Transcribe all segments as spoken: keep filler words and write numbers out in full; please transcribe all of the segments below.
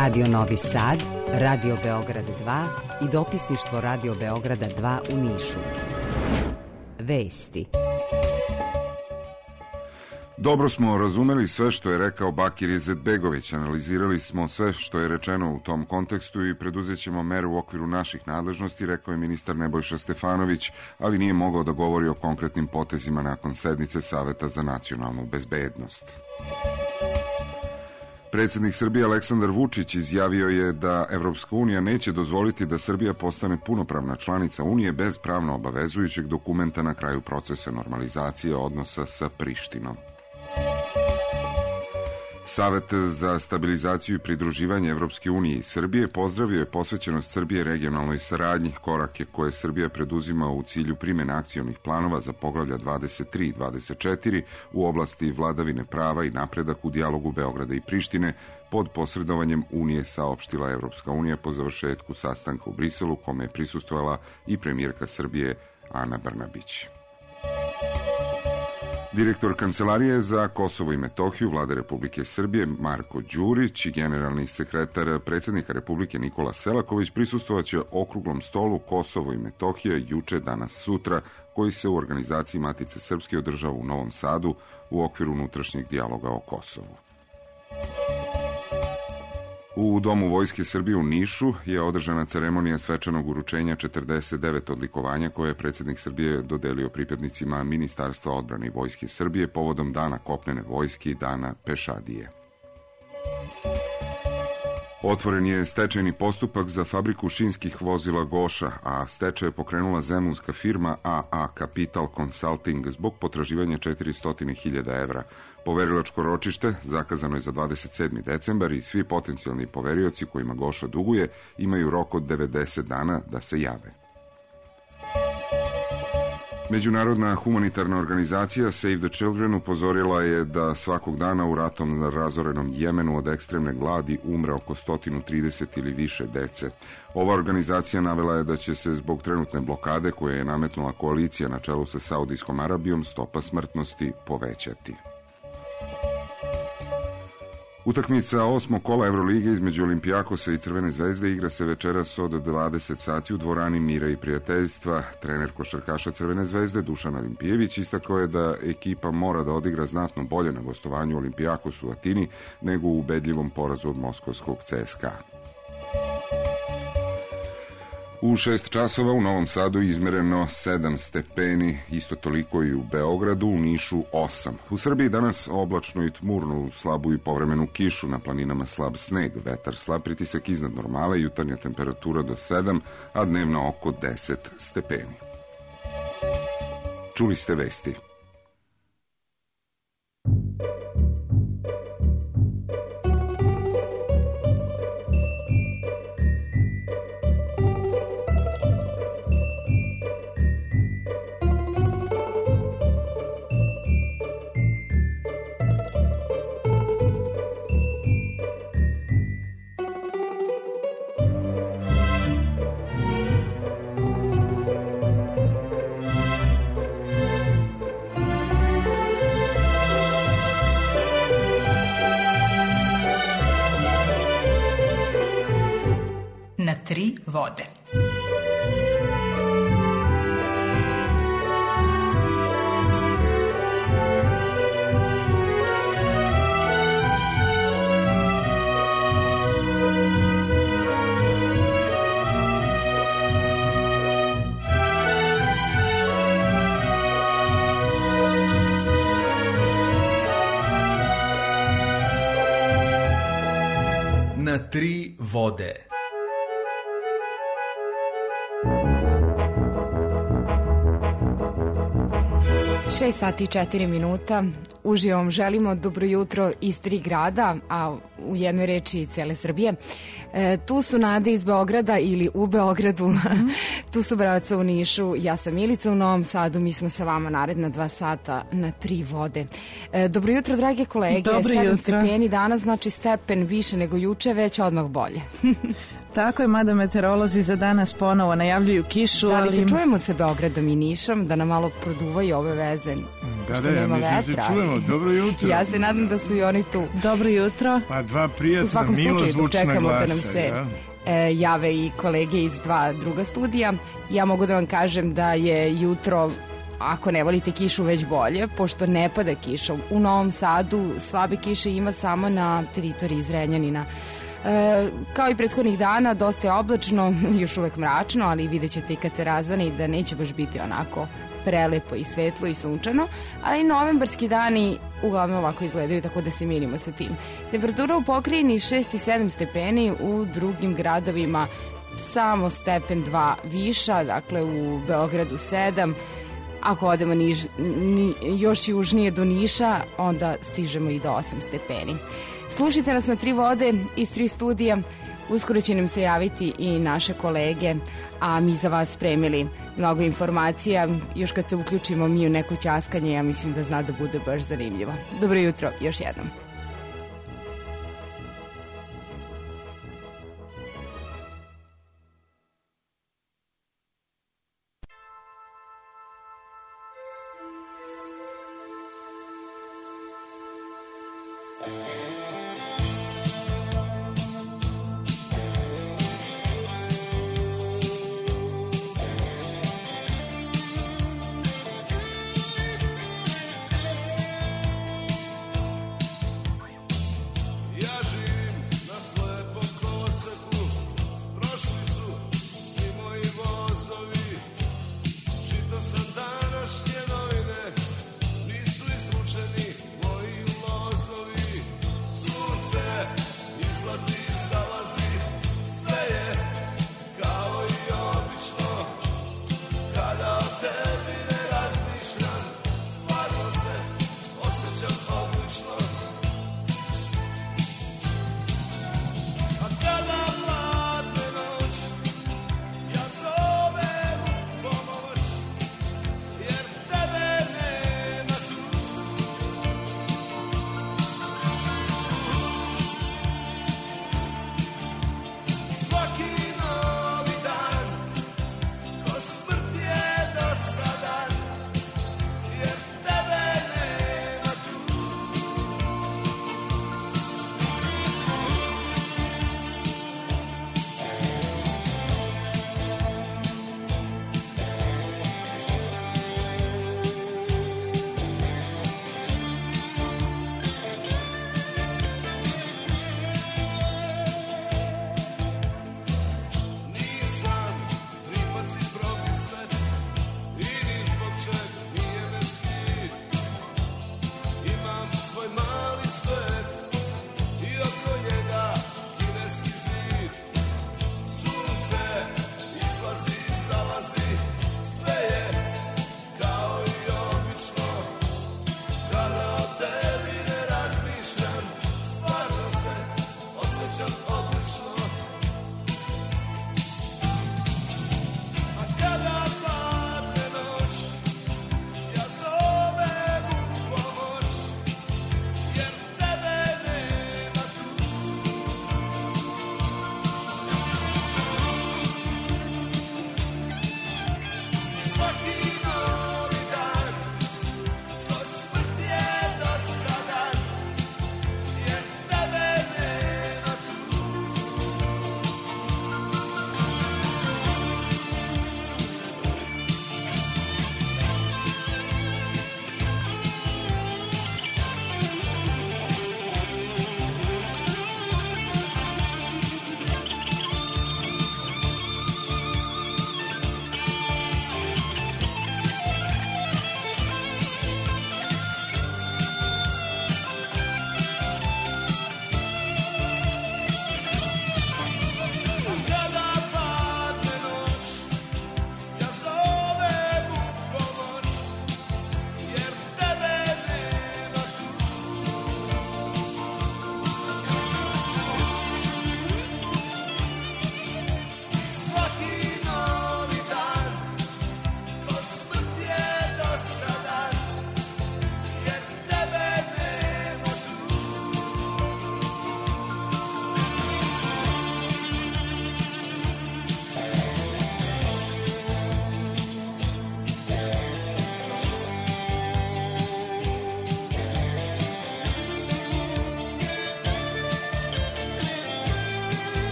Radio Novi Sad, Radio Beograd dva i dopisništvo Radio Beograda dva u Nišu. Vesti. Dobro smo razumeli sve što je rekao Bakir Izetbegović, analizirali smo sve što je rečeno u tom kontekstu i preduzet ćemo mere u okviru naših nadležnosti, rekao je ministar Nebojša Stefanović, ali nije mogao da govori o konkretnim potezima nakon sednice Saveta za nacionalnu bezbednost. Predsjednik Srbije Aleksandar Vučić izjavio je da Evropska unija neće dozvoliti da Srbija postane punopravna članica Unije bez pravno obavezujućeg dokumenta na kraju procesa normalizacije odnosa sa Prištinom. Savet za stabilizaciju i pridruživanje Evropske unije i Srbije pozdravio je posvećenost Srbije regionalnoj saradnji, korake koje Srbija preduzima u cilju primjene akcionih planova za poglavlja dvadeset tri i dvadeset četiri u oblasti vladavine prava i napredak u dijalogu Beograda i Prištine pod posredovanjem Unije, saopštila Evropska unija po završetku sastanka u Briselu, kome je prisustvovala i premijerka Srbije Ana Brnabić. Direktor Kancelarije za Kosovo i Metohiju Vlade Republike Srbije Marko Đurić i generalni sekretar predsjednika Republike Nikola Selaković prisustvovaće okruglom stolu Kosovo i Metohija juče, danas, sutra, koji se u organizaciji Matice Srpske održava u Novom Sadu u okviru unutrašnjeg dijaloga o Kosovu. U Domu Vojske Srbije u Nišu je održana ceremonija svečanog uručenja četrdeset devet odlikovanja koje je predsjednik Srbije dodelio pripadnicima Ministarstva odbrane i Vojske Srbije povodom Dana kopnene vojske i Dana pešadije. Otvoren je stečajni postupak za fabriku šinskih vozila Goša, a stečaj je pokrenula zemunska firma A A Capital Consulting zbog potraživanja četiristo hiljada evra. Poverilačko ročište zakazano je za dvadeset sedmi decembar i svi potencijalni poverioci kojima Goša duguje imaju rok od devedeset dana da se jave. Međunarodna humanitarna organizacija Save the Children upozorila je da svakog dana u ratom razorenom Jemenu od ekstremne gladi umre oko sto trideset ili više dece. Ova organizacija navela je da će se zbog trenutne blokade koje je nametnula koalicija na čelu sa Saudijskom Arabijom stopa smrtnosti povećati. Utakmica osmog kola Evrolige između Olimpijakosa i Crvene zvezde igra se večeras od dvadeset sati u dvorani Mira i prijateljstva. Trener košarkaša Crvene zvezde Dušan Alimpijević istakao je da ekipa mora da odigra znatno bolje na gostovanju Olimpijakosu u Atini nego u ubedljivom porazu od moskovskog C S K A. U šest časova u Novom Sadu izmereno sedam stepeni, isto toliko i u Beogradu, u Nišu osam. U Srbiji danas oblačno i tmurno, slabu i povremenu kišu, na planinama slab sneg, vetar slab, pritisak iznad normale, jutarnja temperatura do sedam, a dnevna oko deset stepeni. Čuli ste vesti. Na tri vode. Na tri vode. šest sati i četiri minuta. Uživo vam želimo dobro jutro iz tri grada, a u jednoj reči cele Srbije. E, tu su Nade iz Beograda ili u Beogradu, mm-hmm. Tu su braca u Nišu, ja sam Milica u Novom Sadu, mi smo sa vama naredna dva sata na tri vode. E, dobro jutro, drage kolege. Dobro sedam jutro. Stepeni danas, znači stepen više nego juče, već odmah bolje. Tako je, mada meteorolozi za danas ponovo najavljuju kišu. Da li ali... se čujemo sa Beogradom i Nišom, da nam malo produvaju ove veze? pošto da, da, nema ja vetra. Se čujemo. Dobro jutro. Ja se nadam da su i oni tu. Dobro jutro. Pa dva prijatna, u svakom slučaju, dok čekamo glasa, da nam se ja? e, jave i kolege iz dva druga studija, ja mogu da vam kažem da je jutro, ako ne volite kišu, već bolje, pošto ne pada kiša. U Novom Sadu slabe kiše ima samo na teritoriji Zrenjanina. E, kao i prethodnih dana, dosta je oblačno, još uvek mračno, ali vidjet ćete i kad se razvane da neće baš biti onako prelepo i svetlo i sunčano, ali novembarski dani uglavnom ovako izgledaju, tako da se mirimo sa tim. Temperatura u pokrajini šest i sedam stepeni, u drugim gradovima samo stepen dva viša, dakle u Beogradu sedam. Ako odemo niž, ni, još južnije do Niša, onda stižemo i do osam stepeni. Slušajte nas na Tri vode iz tri studija. Uskoro će nam se javiti i naše kolege, a mi za vas spremili mnogo informacija. Još kad se uključimo mi u neko ćaskanje, ja mislim da zna da bude baš zanimljivo. Dobro jutro još jednom. Nisu izručeni moji lozovi.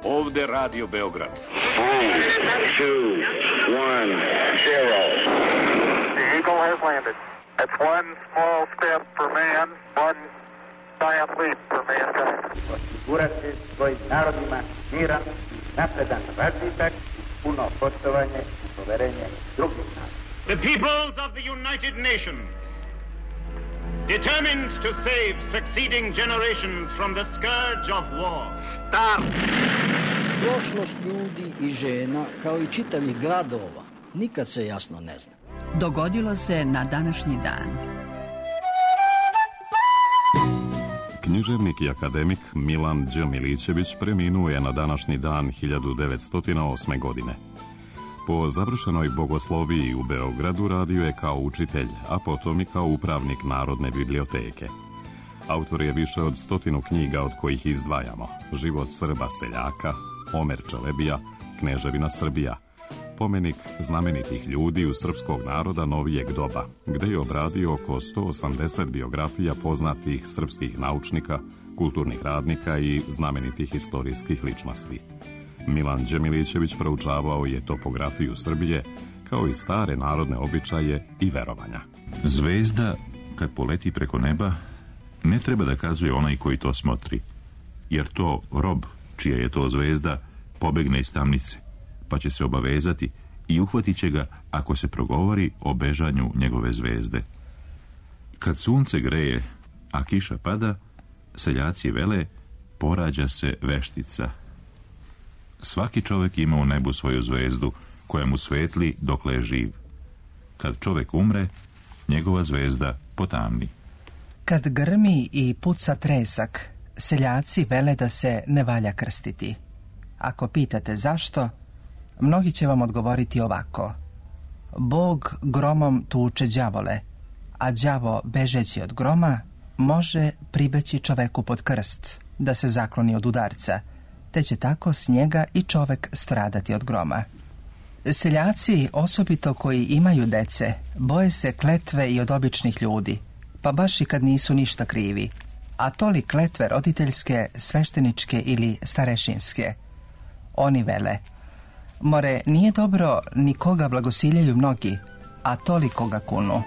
Ovde Radio Beograd. three, two, one, zero. The Eagle has landed. That's one small step for man, one giant leap for mankind. Osigurati svojim narodima miran, napredan razvitak, puno poštovanje i poverenje drugih naroda. The peoples of the United Nations, determined to save succeeding generations from the scourge of war. Start! Prošlost ljudi i žena, kao i čitavih gradova, nikad se jasno ne zna. Dogodilo se na današnji dan. Književnik i akademik Milan Đ. Milićević preminuo je na današnji dan hiljadu devetsto osme. godine. Po završenoj bogosloviji u Beogradu radio je kao učitelj, a potom i kao upravnik Narodne biblioteke. Autor je više od stotinu knjiga od kojih izdvajamo: Život Srba seljaka, Omer Čelebija, Kneževina Srbija, Pomenik znamenitih ljudi u srpskog naroda novijeg doba, gde je obradio oko sto osamdeset biografija poznatih srpskih naučnika, kulturnih radnika i znamenitih istorijskih ličnosti. Milan Đ. Milićević proučavao je topografiju Srbije, kao i stare narodne običaje i verovanja. Zvezda, kad poleti preko neba, ne treba da kazuje onaj koji to smotri, jer to rob, čija je to zvezda, pobegne iz tamnice, pa će se obavezati i uhvatit će ga ako se progovori o bežanju njegove zvezde. Kad sunce greje, a kiša pada, seljaci vele, porađa se veštica. Svaki čovek ima u nebu svoju zvezdu, koja mu svetli dokle je živ. Kad čovek umre, njegova zvezda potamni. Kad grmi i puca tresak, seljaci vele da se ne valja krstiti. Ako pitate zašto, mnogi će vam odgovoriti ovako: Bog gromom tuče đavole, a đavo bežeći od groma može pribeći čoveku pod krst da se zakloni od udarca, te će tako s njega i čovek stradati od groma. Seljaci, osobito koji imaju dece, boje se kletve i od običnih ljudi, pa baš i kad nisu ništa krivi, a to li kletve roditeljske, svešteničke ili starešinske. Oni vele: more, nije dobro nikoga blagosiljaju mnogi, a toliko ga kunu.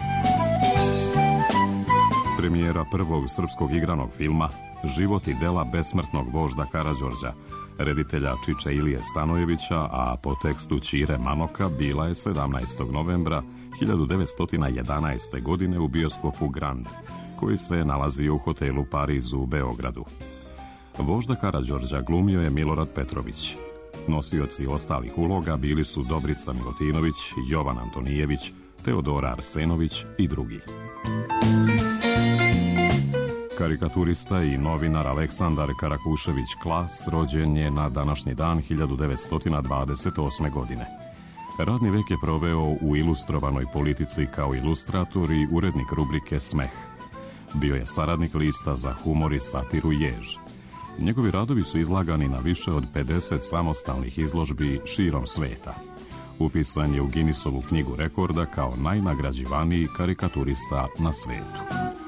Premijera prvog srpskog igranog filma Život i dela besmrtnog vožda Karađorđa, reditelja Čiče Ilije Stanojevića, a po tekstu Ćire Manoka, bila je sedamnaestog novembra hiljadu devetsto jedanaeste. godine u bioskopu Grand, koji se nalazio u hotelu Pariz u Beogradu. Vožda Karađorđa glumio je Milorad Petrović. Nosioci ostalih uloga bili su Dobrica Milutinović, Jovan Antonijević, Teodora Arsenović i drugi. Karikaturista i novinar Aleksandar Karakušević Klas rođen je na današnji dan hiljadu devetsto dvadeset osme. godine. Radni vek je proveo u ilustrovanoj politici kao ilustrator i urednik rubrike Smeh. Bio je saradnik lista za humor i satiru Jež. Njegovi radovi su izlagani na više od pedeset samostalnih izložbi širom sveta. Upisan je u Guinnessovu knjigu rekorda kao najnagrađivaniji karikaturista na svetu.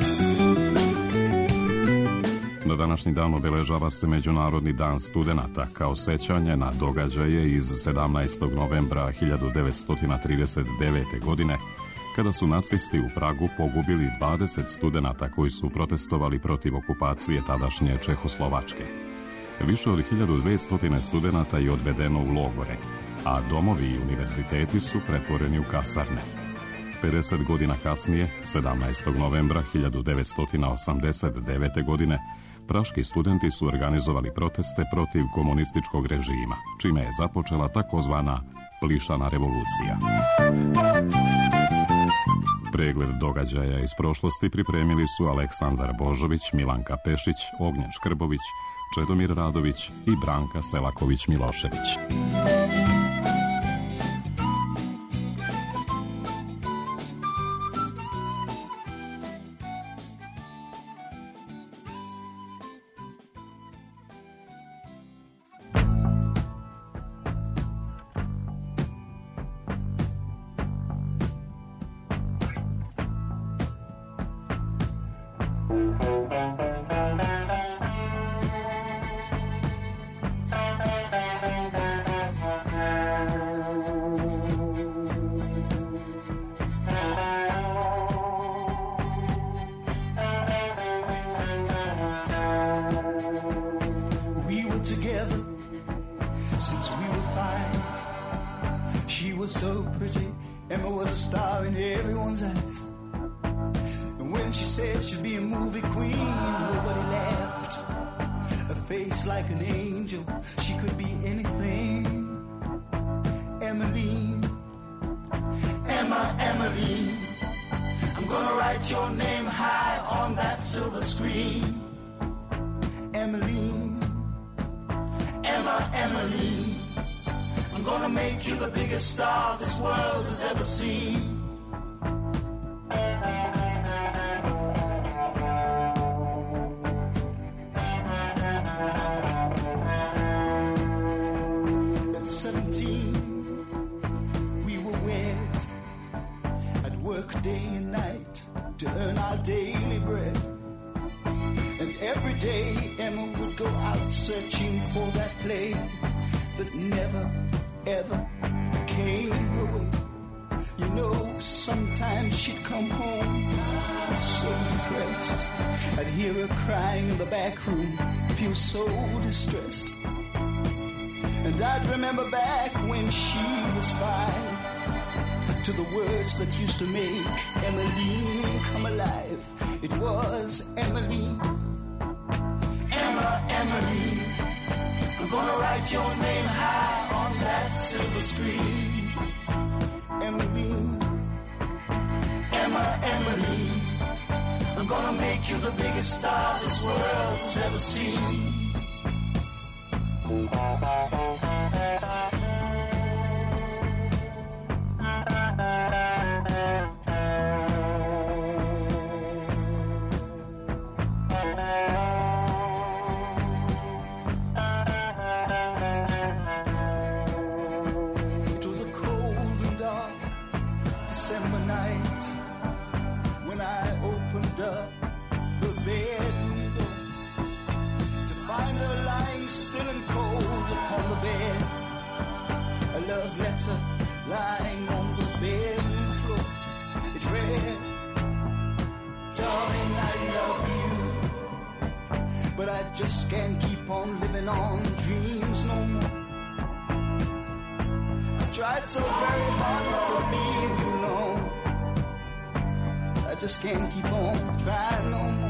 Na današnji dan obeležava se Međunarodni dan studenata kao sećanje na događaje iz sedamnaestog novembra hiljadu devetsto trideset devete. godine, kada su nacisti u Pragu pogubili dvadeset studenata koji su protestovali protiv okupacije tadašnje Čehoslovačke. Više od hiljadu dvesta studenata je odvedeno u logore, a domovi i univerziteti su pretvoreni u kasarne. pedeset godina kasnije, sedamnaestog novembra hiljadu devetsto osamdeset devete. godine, praški studenti su organizovali proteste protiv komunističkog režima, čime je započela takozvana plišana revolucija. Pregled događaja iz prošlosti pripremili su Aleksandar Božović, Milanka Pešić, Ognjen Škrbović, Čedomir Radović i Branka Selaković-Milošević. Thank you. so pretty. Emma was a star in everyone's eyes. And when she said she'd be a movie queen, nobody laughed. A face like an angel, she could be anything. Emmeline, Emma, Emmeline, I'm gonna write your name high on that silver screen. Emmeline, Emma, Emmeline, I'm gonna make you the biggest star this world has ever seen. At seventeen, we were wed. I'd work day and night to earn our daily bread. And every day Emma would go out searching for that play that never, ever came her way. You know, sometimes she'd come home so depressed. I'd hear her crying in the back room, feel so distressed. And I'd remember back when she was five, to the words that used to make Emmeline come alive. It was Emmeline, Emma, Emmeline, I'm gonna write your name high on that silver screen. Emmeline, Emma, Emmeline, I'm gonna make you the biggest star this world has ever seen. It was a cold and dark December night when I opened up the bedroom door to find her lying still and cold upon the bed. A love letter lying on the bedroom floor. It read, darling, I love you, but I just can't keep on living on dreams no more. I tried so very hard not to leave you alone. I just can't keep on trying no more.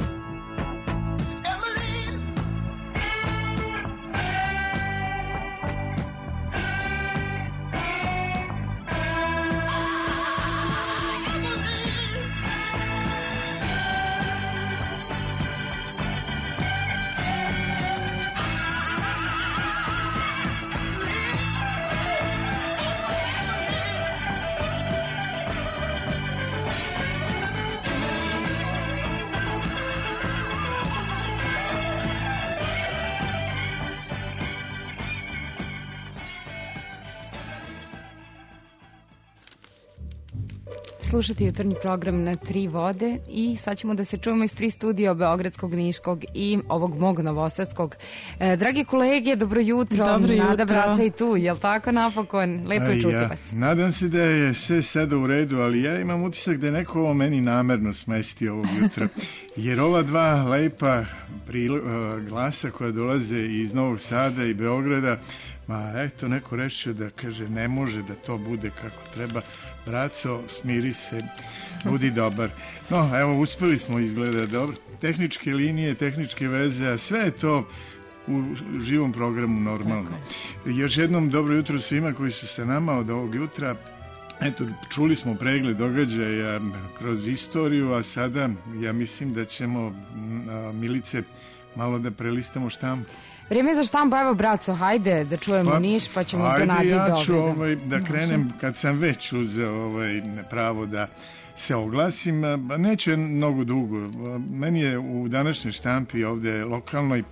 Slušati jutarnji program na Tri vode i sad ćemo da se čujemo iz tri studija Beogradskog, Niškog i ovog mog novosadskog. E, dragi kolege, dobro jutro. Dobro jutro. Nada Braca i tu, jel tako napokon? Lepo je čuti ja, vas. Nadam se da je sve sada u redu, ali ja imam utisak da je neko ovo meni namerno smestio ovog jutra. Jer ova dva lepa prilo, glasa koja dolaze iz Novog Sada i Beograda, ma eto neko rešio da kaže ne može da to bude kako treba. Braco, smiri se, budi dobar. No, evo, uspeli smo izgleda dobro. Tehničke linije, tehničke veze, a sve je to u živom programu normalno. Još jednom dobro jutro svima koji su sa nama od ovog jutra. Eto, čuli smo pregled događaja kroz istoriju, a sada ja mislim da ćemo, a, Milice, malo da prelistamo štampu. Vrijeme je za štampu, evo Braco, hajde da čujemo pa, Niš, pa ćemo do Nadi i Beograda. Ajde, ja ću ovaj, da krenem kad sam već uzeo ovaj, pravo da se oglasim. Neće mnogo dugo. Meni je u današnjoj štampi ovde lokalnoj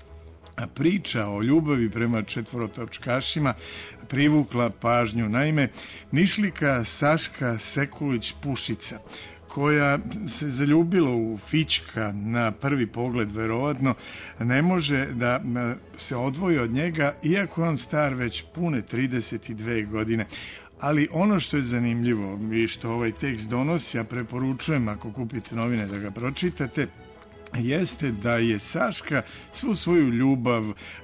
priča o ljubavi prema četvorotočkašima privukla pažnju. Naime, Nišlika Saška Sekulić-Pušica, koja se zaljubila u Fićka na prvi pogled, verovatno, ne može da se odvoji od njega, iako je on star već pune trideset dve godine. Ali ono što je zanimljivo i što ovaj tekst donosi, ja preporučujem ako kupite novine da ga pročitate, jeste da je Saška svu svoju ljubav,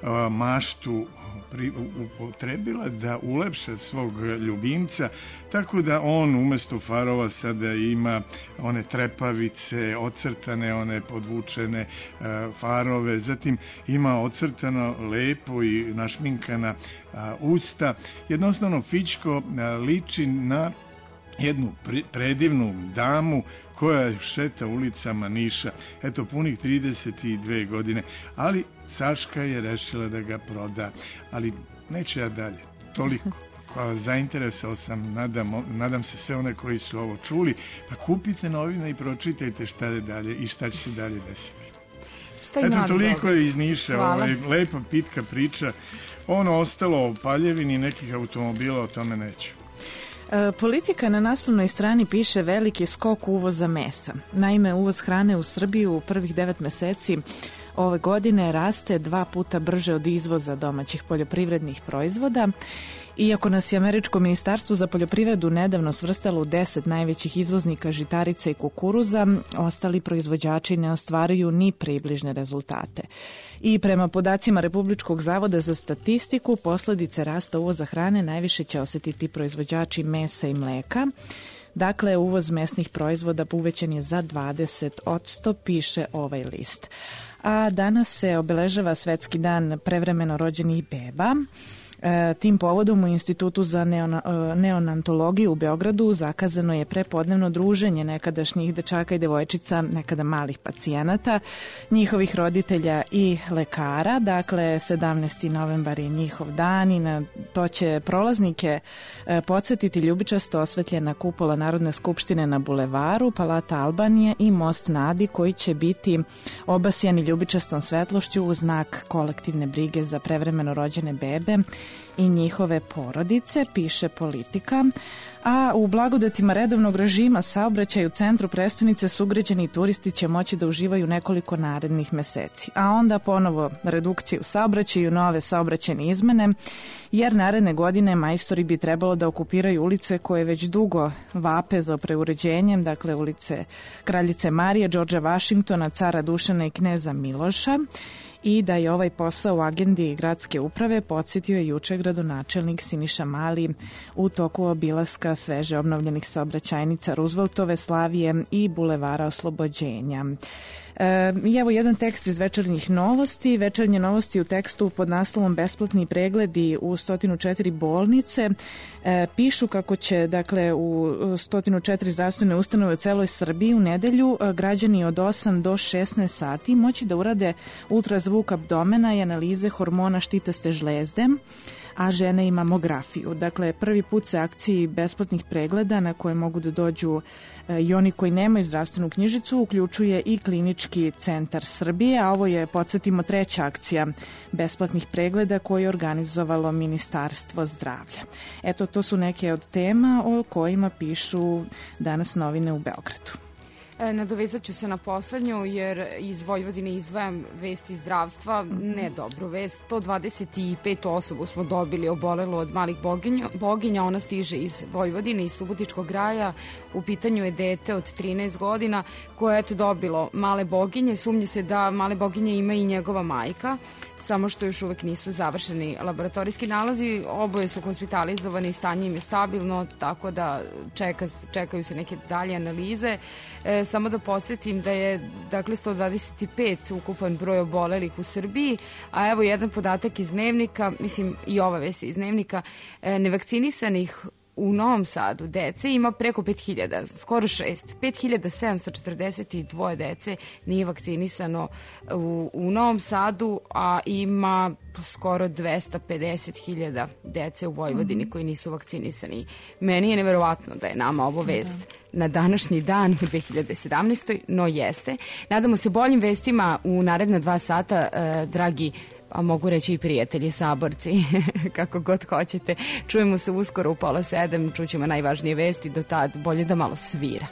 maštu upotrebila da ulepša svog ljubimca, tako da on umesto farova sada ima one trepavice, ocrtane, one podvučene farove, zatim ima ocrtano lepo i našminkana usta. Jednostavno fićko liči na jednu predivnu damu koja šeta ulicama Niša, eto punih trideset dve godine, ali Saška je rešila da ga proda, ali neće ja dalje, toliko. Zainteresao sam, nadam, nadam se sve one koji su ovo čuli, pa kupite novine i pročitajte šta je dalje i šta će se dalje desiti. Eto, toliko je iz Niša, ovaj, lepa pitka priča, ono ostalo o paljevini nekih automobila, o tome neću. Politika na naslovnoj strani piše veliki skok uvoza mesa. Naime, uvoz hrane u Srbiju u prvih devet meseci ove godine raste dva puta brže od izvoza domaćih poljoprivrednih proizvoda. Iako nas je Američko ministarstvo za poljoprivredu nedavno svrstalo u deset najvećih izvoznika žitarica i kukuruza, ostali proizvođači ne ostvaruju ni približne rezultate. I prema podacima Republičkog zavoda za statistiku, posledice rasta uvoza hrane najviše će osetiti proizvođači mesa i mleka. Dakle, uvoz mesnih proizvoda uvećan je za dvadeset posto, piše ovaj list. A danas se obeležava Svetski dan prevremeno rođenih beba. Tim povodom u Institutu za neonatologiju u Beogradu zakazano je prepodnevno druženje nekadašnjih dečaka i devojčica, nekada malih pacijenata, njihovih roditelja i lekara. Dakle, sedamnaesti novembar je njihov dan i na to će prolaznike podsjetiti ljubičasto osvetljena kupola Narodne skupštine na bulevaru, Palata Albanije i Most na Adi, koji će biti obasjani ljubičastom svetlošću u znak kolektivne brige za prevremeno rođene bebe i njihove porodice, piše Politika. A u blagodatima redovnog režima saobraćaja u centru prestonice sugrađani i turisti će moći da uživaju nekoliko narednih meseci. A onda ponovo redukcije u saobraćaju, nove saobraćajne izmene, jer naredne godine majstori bi trebalo da okupiraju ulice koje već dugo vape za preuređenjem, dakle ulice Kraljice Marije, Đorđa Vašingtona, Cara Dušana i Kneza Miloša. I da je ovaj posao u agendi gradske uprave podsjetio je juče gradonačelnik Siniša Mali u toku obilaska sveže obnovljenih saobraćajnica Rooseveltove, Slavije i Bulevara Oslobođenja. E, I evo jedan tekst iz večernjih novosti. Večernje novosti u tekstu pod naslovom Besplatni pregledi u sto četiri bolnice e, pišu kako će, dakle, u sto četiri zdravstvene ustanove u celoj Srbiji u nedelju građani od osam do šesnaest sati moći da urade ultrazvuk abdomena i analize hormona štitaste žlezde, a žene i mamografiju. Dakle, prvi put se akciji besplatnih pregleda na koje mogu da dođu i oni koji nemaju zdravstvenu knjižicu uključuje i Klinički centar Srbije, a ovo je, podsjetimo, treća akcija besplatnih pregleda koje je organizovalo Ministarstvo zdravlja. Eto, to su neke od tema o kojima pišu danas novine u Beogradu. Nadovezat ću se na poslednju, jer iz Vojvodine izdvajam vesti iz zdravstva, ne dobru vest. sto dvadeset pet osoba smo dobili obolelo od malih boginja, boginja, ona stiže iz Vojvodine, iz Subotičkog kraja. U pitanju je dete od trinaest godina koje je eto dobilo male boginje. Sumnje se da male boginje ima i njegova majka, samo što još uvek nisu završeni laboratorijski nalazi. Oboje su hospitalizovani, stanje im je stabilno, tako da čeka, čekaju se neke dalje analize. E, samo da podsjetim da je, dakle, sto dvadeset pet ukupan broj obolelih u Srbiji, a evo jedan podatak iz Dnevnika, mislim i ova vest iz Dnevnika, e, nevakcinisanih u Novom Sadu dece ima preko pet hiljada, skoro šest. pet hiljada sedamsto četrdeset dva dece nije vakcinisano u, u Novom Sadu, a ima skoro dvesta pedeset hiljada dece u Vojvodini mm-hmm. koji nisu vakcinisani. Meni je neverovatno da je nama ovo vest da. na današnji dan u dve hiljade sedamnaestoj. No jeste. Nadamo se boljim vestima u naredna dva sata, eh, dragi, a mogu reći i prijatelji, saborci, kako god hoćete. Čujemo se uskoro u pola sedam, čućemo najvažnije vesti, do tad bolje da malo svira.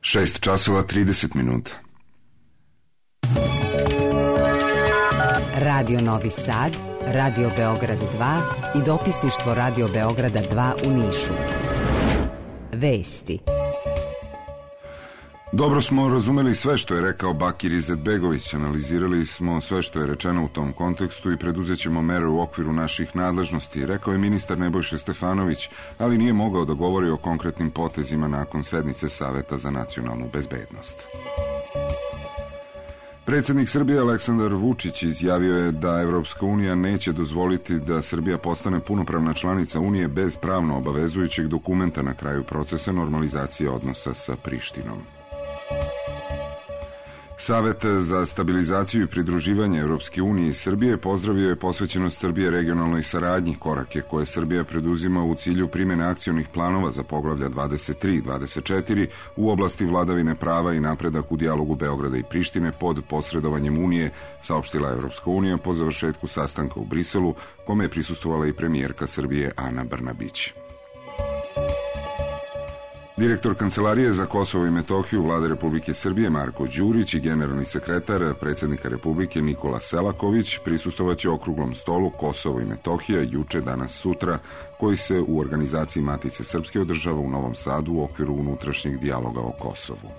šest časova trideset minuta. Radio Novi Sad, Radio Beograd dva i dopisništvo Radio Beograda dva u Nišu. Vesti. Dobro smo razumeli sve što je rekao Bakir Izetbegović, analizirali smo sve što je rečeno u tom kontekstu i preduzet ćemo mere u okviru naših nadležnosti, rekao je ministar Nebojša Stefanović, ali nije mogao da govori o konkretnim potezima nakon sednice Saveta za nacionalnu bezbednost. Predsjednik Srbije Aleksandar Vučić izjavio je da Evropska unija neće dozvoliti da Srbija postane punopravna članica Unije bez pravno obavezujućeg dokumenta na kraju procesa normalizacije odnosa sa Prištinom. Savet za stabilizaciju i pridruživanje Evropske unije i Srbije pozdravio je posvećenost Srbije regionalnoj saradnji, korake koje Srbija preduzima u cilju primjene akcionih planova za poglavlja dvadeset tri i dvadeset četiri u oblasti vladavine prava i napredak u dijalogu Beograda i Prištine pod posredovanjem Unije, saopštila Evropska unija po završetku sastanka u Briselu, kome je prisustvovala i premijerka Srbije Ana Brnabić. Direktor Kancelarije za Kosovo i Metohiju Vlade Republike Srbije Marko Đurić i generalni sekretar predsjednika Republike Nikola Selaković prisustvovaće okruglom stolu Kosovo i Metohija juče, danas, sutra, koji se u organizaciji Matice Srpske održava u Novom Sadu u okviru unutrašnjeg dijaloga o Kosovu.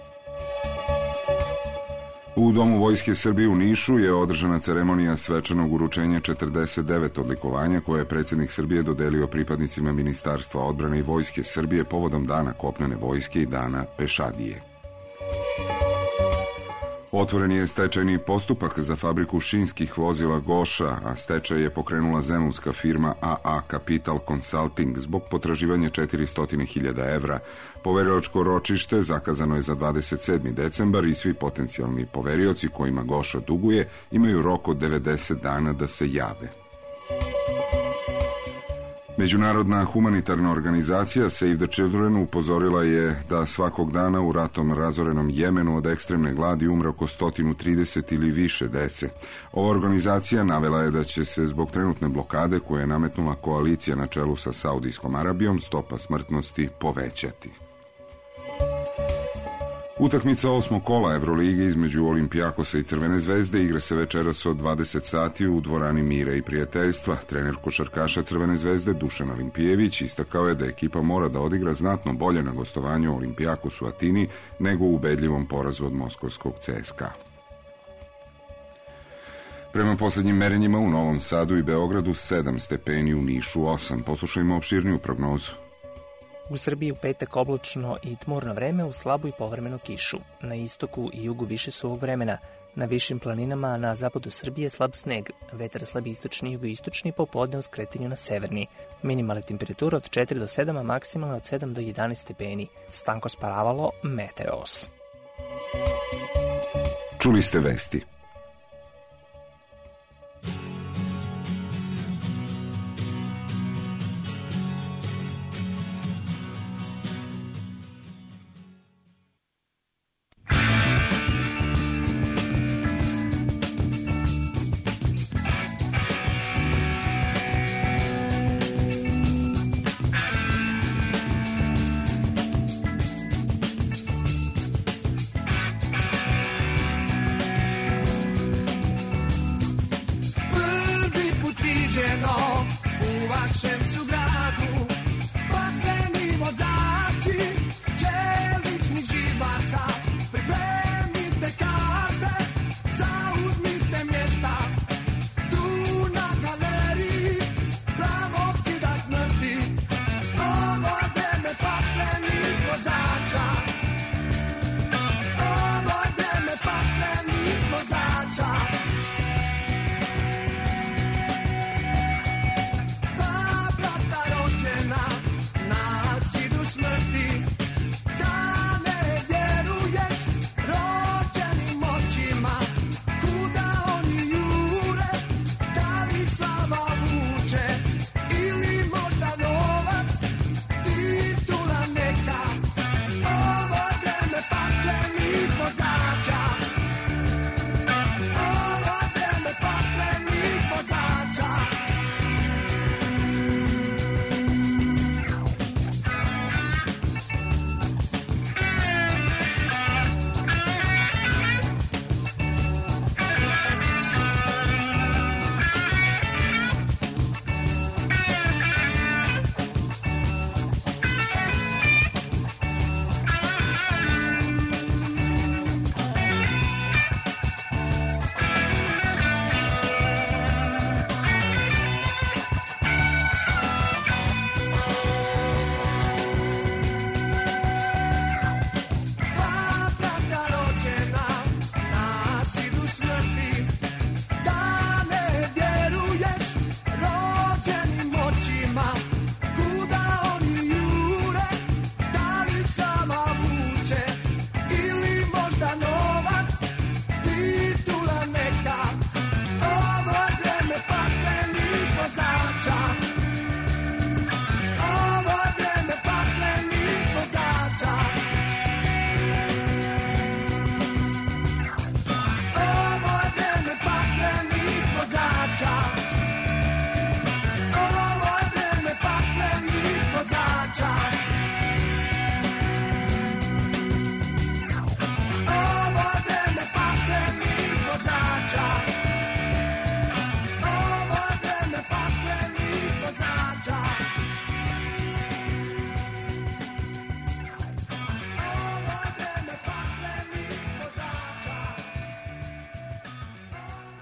U Domu Vojske Srbije u Nišu je održana ceremonija svečanog uručenja četrdeset devet odlikovanja koje je predsjednik Srbije dodelio pripadnicima Ministarstva odbrane i Vojske Srbije povodom Dana kopnene vojske i Dana pešadije. Otvoren je stečajni postupak za fabriku šinskih vozila Goša, a stečaj je pokrenula zemunska firma A A Capital Consulting zbog potraživanja četiristo hiljada evra. Poverilačko ročište zakazano je za dvadeset sedmi decembar i svi potencijalni poverioci kojima Goša duguje imaju rok od devedeset dana da se jave. Međunarodna humanitarna organizacija Save the Children upozorila je da svakog dana u ratom razorenom Jemenu od ekstremne gladi umre oko sto trideset ili više dece. Ova organizacija navela je da će se zbog trenutne blokade koje je nametnula koalicija na čelu sa Saudijskom Arabijom stopa smrtnosti povećati. Utakmica osmog kola Evrolige između Olimpijakosa i Crvene zvezde igra se večeras od dvadeset sati u dvorani Mira i prijateljstva. Trener košarkaša Crvene zvezde Dušan Olimpijević istakao je da ekipa mora da odigra znatno bolje na gostovanju Olimpijakosu u Atini nego u ubedljivom porazu od moskovskog C S K A. Prema posljednjim merenjima u Novom Sadu i Beogradu sedam stepeni, u Nišu osam. Poslušajmo opširniju prognozu. U Srbiji u petak oblačno i tmurno vreme uz slabu i povremenu kišu. Na istoku i jugu više suvog vremena. Na višim planinama na zapadu Srbije slab sneg. Vetar slabi istočni i jugoistočni, popodne uz kretanju na severni. Minimalne temperature od četiri do sedam, a maksimalne od sedam do jedanaest stepeni. Stanko Sparavalo, Meteos. Čuli ste vesti.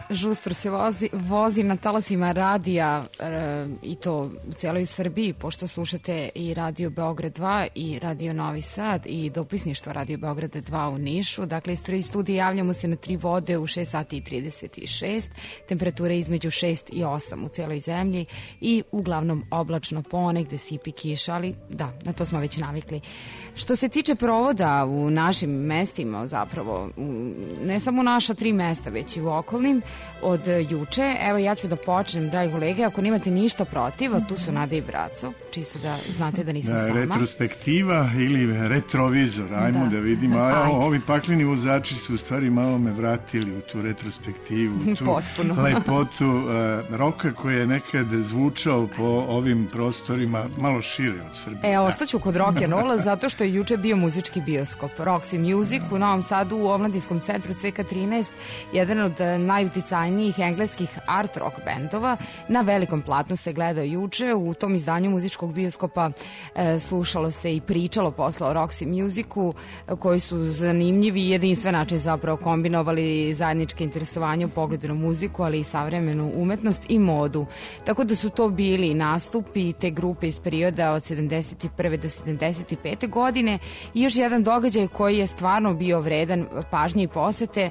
žustro se vozi, vozi na talasima radija e, i to u cijeloj Srbiji, pošto slušate i Radio Beograd dva i Radio Novi Sad i dopisništvo Radio Beograd dva u Nišu. Dakle, iz tri studije javljamo se na tri vode u šest sati i trideset šest, temperature između šest i osam u cijeloj zemlji i uglavnom oblačno ponegde sipi kiša, ali da, na to smo već navikli. Što se tiče provoda u našim mestima, zapravo, ne samo u naša tri mesta, već i u okolnim, od juče, evo ja ću da počnem, dragi kolege, ako nemate ništa protiv, a tu su Nada i Braco, čisto da znate da nisam da, sama. Retrospektiva ili retrovizor, ajmo da, da vidimo, a ovi pakleni vozači su u stvari malo me vratili u tu retrospektivu, u tu Potpuno. lepotu uh, roka koji je nekad zvučao po ovim prostorima malo šire od Srbije. E, ostaću kod rock'n'rolla zato što je juče bio muzički bioskop Roxy Music u Novom Sadu u omladinskom centru C K trinaest, jedan od najuticajnijih engleskih art rock bendova. Na velikom platnu se gledao juče. U tom izdanju muzičkog bioskopa e, slušalo se i pričalo posle o Roxy Musicu, koji su zanimljivi i jedinstven način zapravo kombinovali zajedničke interesovanje u pogledu na muziku, ali i savremenu umetnost i modu. Tako da su to bili nastupi te grupe iz perioda od sedamdeset prve do sedamdeset pete godine i još jedan događaj koji je stvarno bio vredan pažnje i posete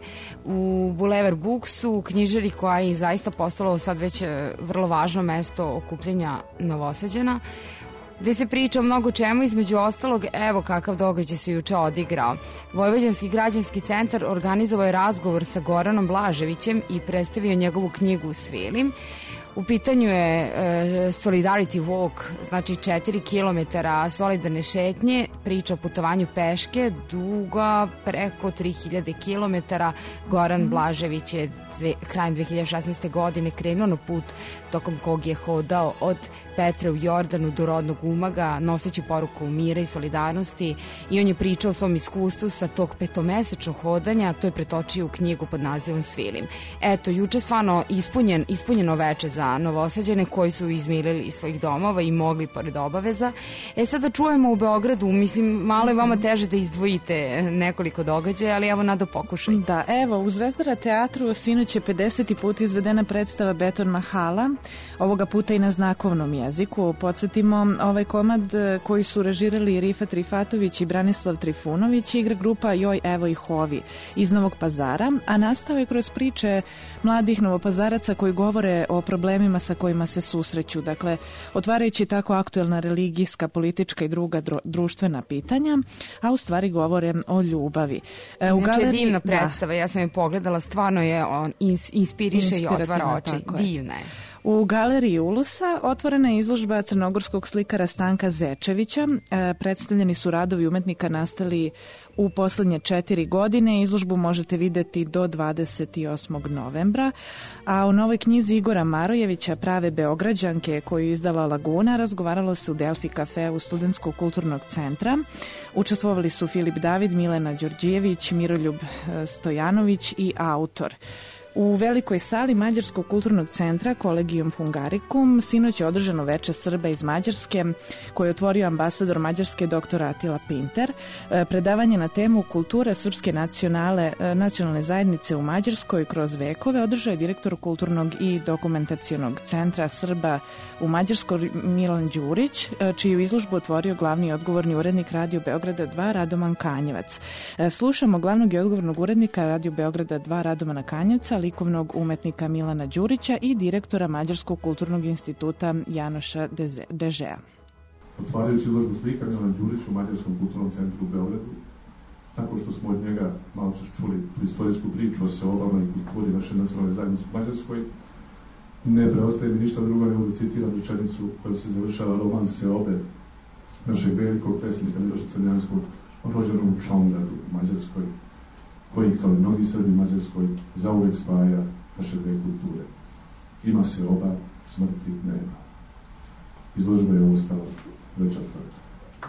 u Bulevar Buksu, knjižari koja je zaista postalo sad već vrlo važno mesto okupljenja Novosađana, gde se priča o mnogo čemu, između ostalog, evo kakav događaj se juče odigrao. Vojvođanski građanski centar organizovao je razgovor sa Goranom Blaževićem i predstavio njegovu knjigu Svilim. U pitanju je e, Solidarity Walk, znači četiri kilometara solidarne šetnje, priča o putovanju peške, duga preko tri hiljade kilometara. Goran Blažević je dve, krajem dve hiljade šesnaeste. godine krenuo na put tokom kog je hodao od Petre u Jordanu do Rodnog Umaga, noseći poruku mira i solidarnosti, i on je pričao o svom iskustvu sa tog petomesečnog hodanja, to je pretočio u knjigu pod nazivom Svilim. Eto, juče stvarno ispunjen, ispunjeno veče za Novosađane koji su izmilili iz svojih domova i mogli pored obaveza. E sad da čujemo u Beogradu, mislim, malo je vama teže da izdvojite nekoliko događaja, ali evo Nado pokušaj. Da, evo, u Zvezdara teatru sinoć je pedeseti put izvedena predstava Beton Mahala, ovoga puta i na znakovnom jeziku. Podsjetimo, ovaj komad koji su režirali Rifat Rifatović i Branislav Trifunović igra grupa Joj, evo i Hovi iz Novog Pazara, a nastao je kroz priče mladih novopazaraca koji govore o problemima sa kojima se susreću. Dakle, otvarajući tako aktuelna religijska, politička i druga društvena pitanja, a u stvari govore o ljubavi. E, u znači, galeriji, divna predstava, da. Ja sam je pogledala, stvarno je on inspiriše i otvara oči. Divna je. U galeriji Ulusa otvorena je izložba crnogorskog slikara Stanka Zečevića. E, predstavljeni su radovi umetnika nastali u poslednje četiri godine. Izložbu možete videti do dvadeset osmog novembra. A u novoj knjizi Igora Marojevića Prave Beograđanke, koju je izdala Laguna, razgovaralo se u Delfi kafeu Studentskog kulturnog centra. Učestvovali su Filip David, Milena Đorđijević, Miroljub Stojanović i autor. U velikoj sali Mađarskog kulturnog centra Collegium Hungaricum sinoć je održano veče Srba iz Mađarske koje je otvorio ambasador Mađarske dr. Atila Pinter. Predavanje na temu kulture srpske nacionale, nacionalne zajednice u Mađarskoj kroz vekove održao je direktor kulturnog i dokumentacionog centra Srba u Mađarskoj Milan Đurić, čiju izložbu otvorio glavni i odgovorni urednik Radio Beograda dva Radoman Kanjevac. Slušamo glavnog i odgovornog urednika Radio Beograda dva Radomana Kanjevca, likovnog umetnika Milana Đurića i direktora Mađarskog kulturnog instituta Janoša Dežea. Otvarajući izložbu slika Milana Đurića u Mađarskom kulturnom centru u Beogradu, nakon što smo od njega malo čas čuli tu istorijsku priču o seobama i kulturi naše nacionalne zajednice u Mađarskoj, ne preostaje mi ništa drugo nego da citiram rečenicu koja se završava roman Seobe našeg velikog pesnika Miloša Crnjanskog, rođenog u Čongradu u Mađarskoj, koji kao i mnogi Srbi u Mađarskoj zauvek spaja naše dve kulture. Ima se oba, smrti nema. Izložba je ostala već otvorena.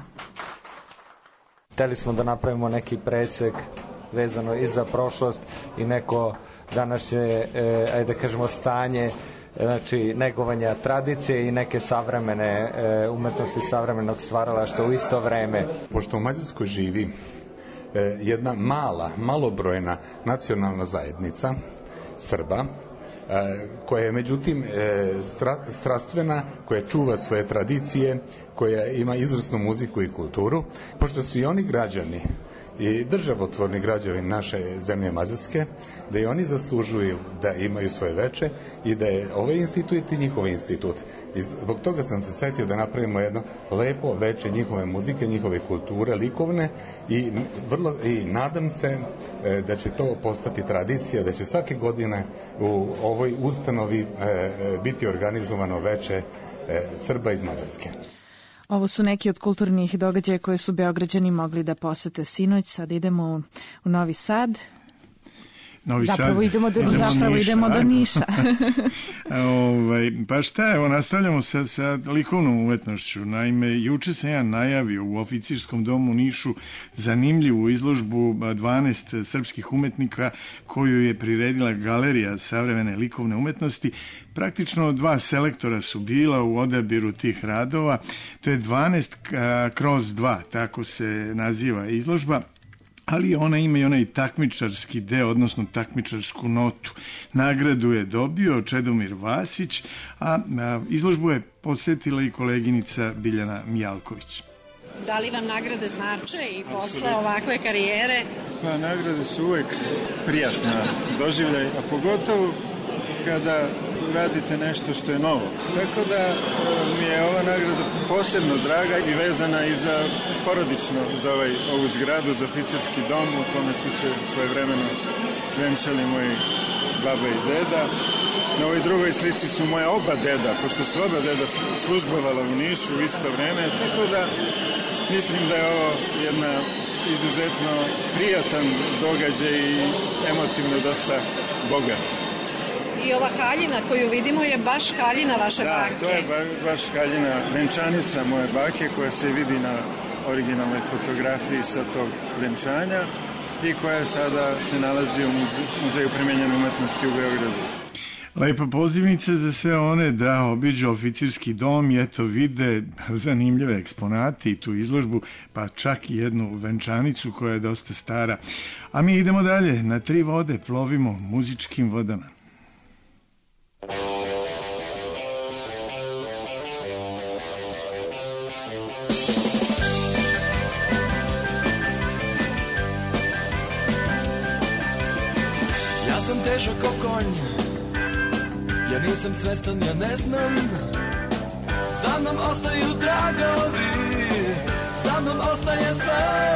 Hteli smo da napravimo neki presek vezano i za prošlost i neko današnje, e, ajde da kažemo, stanje, znači negovanja tradicije i neke savremene e, umetnosti, savremenog stvaralaštva u isto vreme. Pošto u Mađarskoj živi jedna mala, malobrojna nacionalna zajednica Srba, koja je međutim strastvena, koja čuva svoje tradicije, koja ima izvrsnu muziku i kulturu. Pošto su i oni građani i državotvorni građani naše zemlje Mađarske, da i oni zaslužuju da imaju svoje veče i da je ovaj institut i njihov institut. I zbog toga sam se setio da napravimo jedno lepo veče njihove muzike, njihove kulture, likovne i, vrlo, i nadam se da će to postati tradicija, da će svake godine u ovoj ustanovi biti organizovano veče Srba iz Mađarske. Ovo su neki od kulturnih događaja koje su Beograđani mogli da posete sinoć. Sad idemo u Novi Sad. Novi Zapravo Sad. idemo do Niša. Zapravo idemo do Niša. ovaj, pa šta, evo, nastavljamo sa, sa likovnom umetnošću. Naime, juče sam ja najavio u Oficirskom domu u Nišu zanimljivu izložbu dvanaest srpskih umetnika koju je priredila Galerija savremene likovne umetnosti. Praktično dva selektora su bila u odabiru tih radova. To je dvanaest kroz dva, tako se naziva izložba. Ali ona ima i onaj takmičarski deo, odnosno takmičarsku notu. Nagradu je dobio Čedomir Vasić, a izložbu je posetila i koleginica Biljana Mijalković. Da li vam nagrade znače i posle ovakve karijere? Pa nagrade su uvek prijatna doživljaj, a pogotovo kada radite nešto što je novo. Tako da mi je ova nagrada posebno draga i vezana i za porodično za ovaj, ovu zgradu, za oficirski dom u kome su se svojevremeno venčali moji baba i deda. Na ovoj drugoj slici su moja oba deda, pošto su oba deda službovala u Nišu u isto vreme, tako da mislim da je ovo jedna izuzetno prijatan događaj i emotivno dosta bogat. I ova haljina koju vidimo je baš haljina vaše da, bake. Da, to je ba, baš haljina, venčanica moje bake koja se vidi na originalnoj fotografiji sa tog venčanja i koja sada se nalazi u Muzeju primenjene umetnosti u Beogradu. Lepa pozivnica za sve one da obiđu oficirski dom i eto vide zanimljive eksponate i tu izložbu, pa čak i jednu venčanicu koja je dosta stara. A mi idemo dalje, na tri vode plovimo muzičkim vodama. Ja sam težak ko konj, ja nisam svestan, ja ne znam. Za mnom ostaju tragovi, za mnom ostaje sve.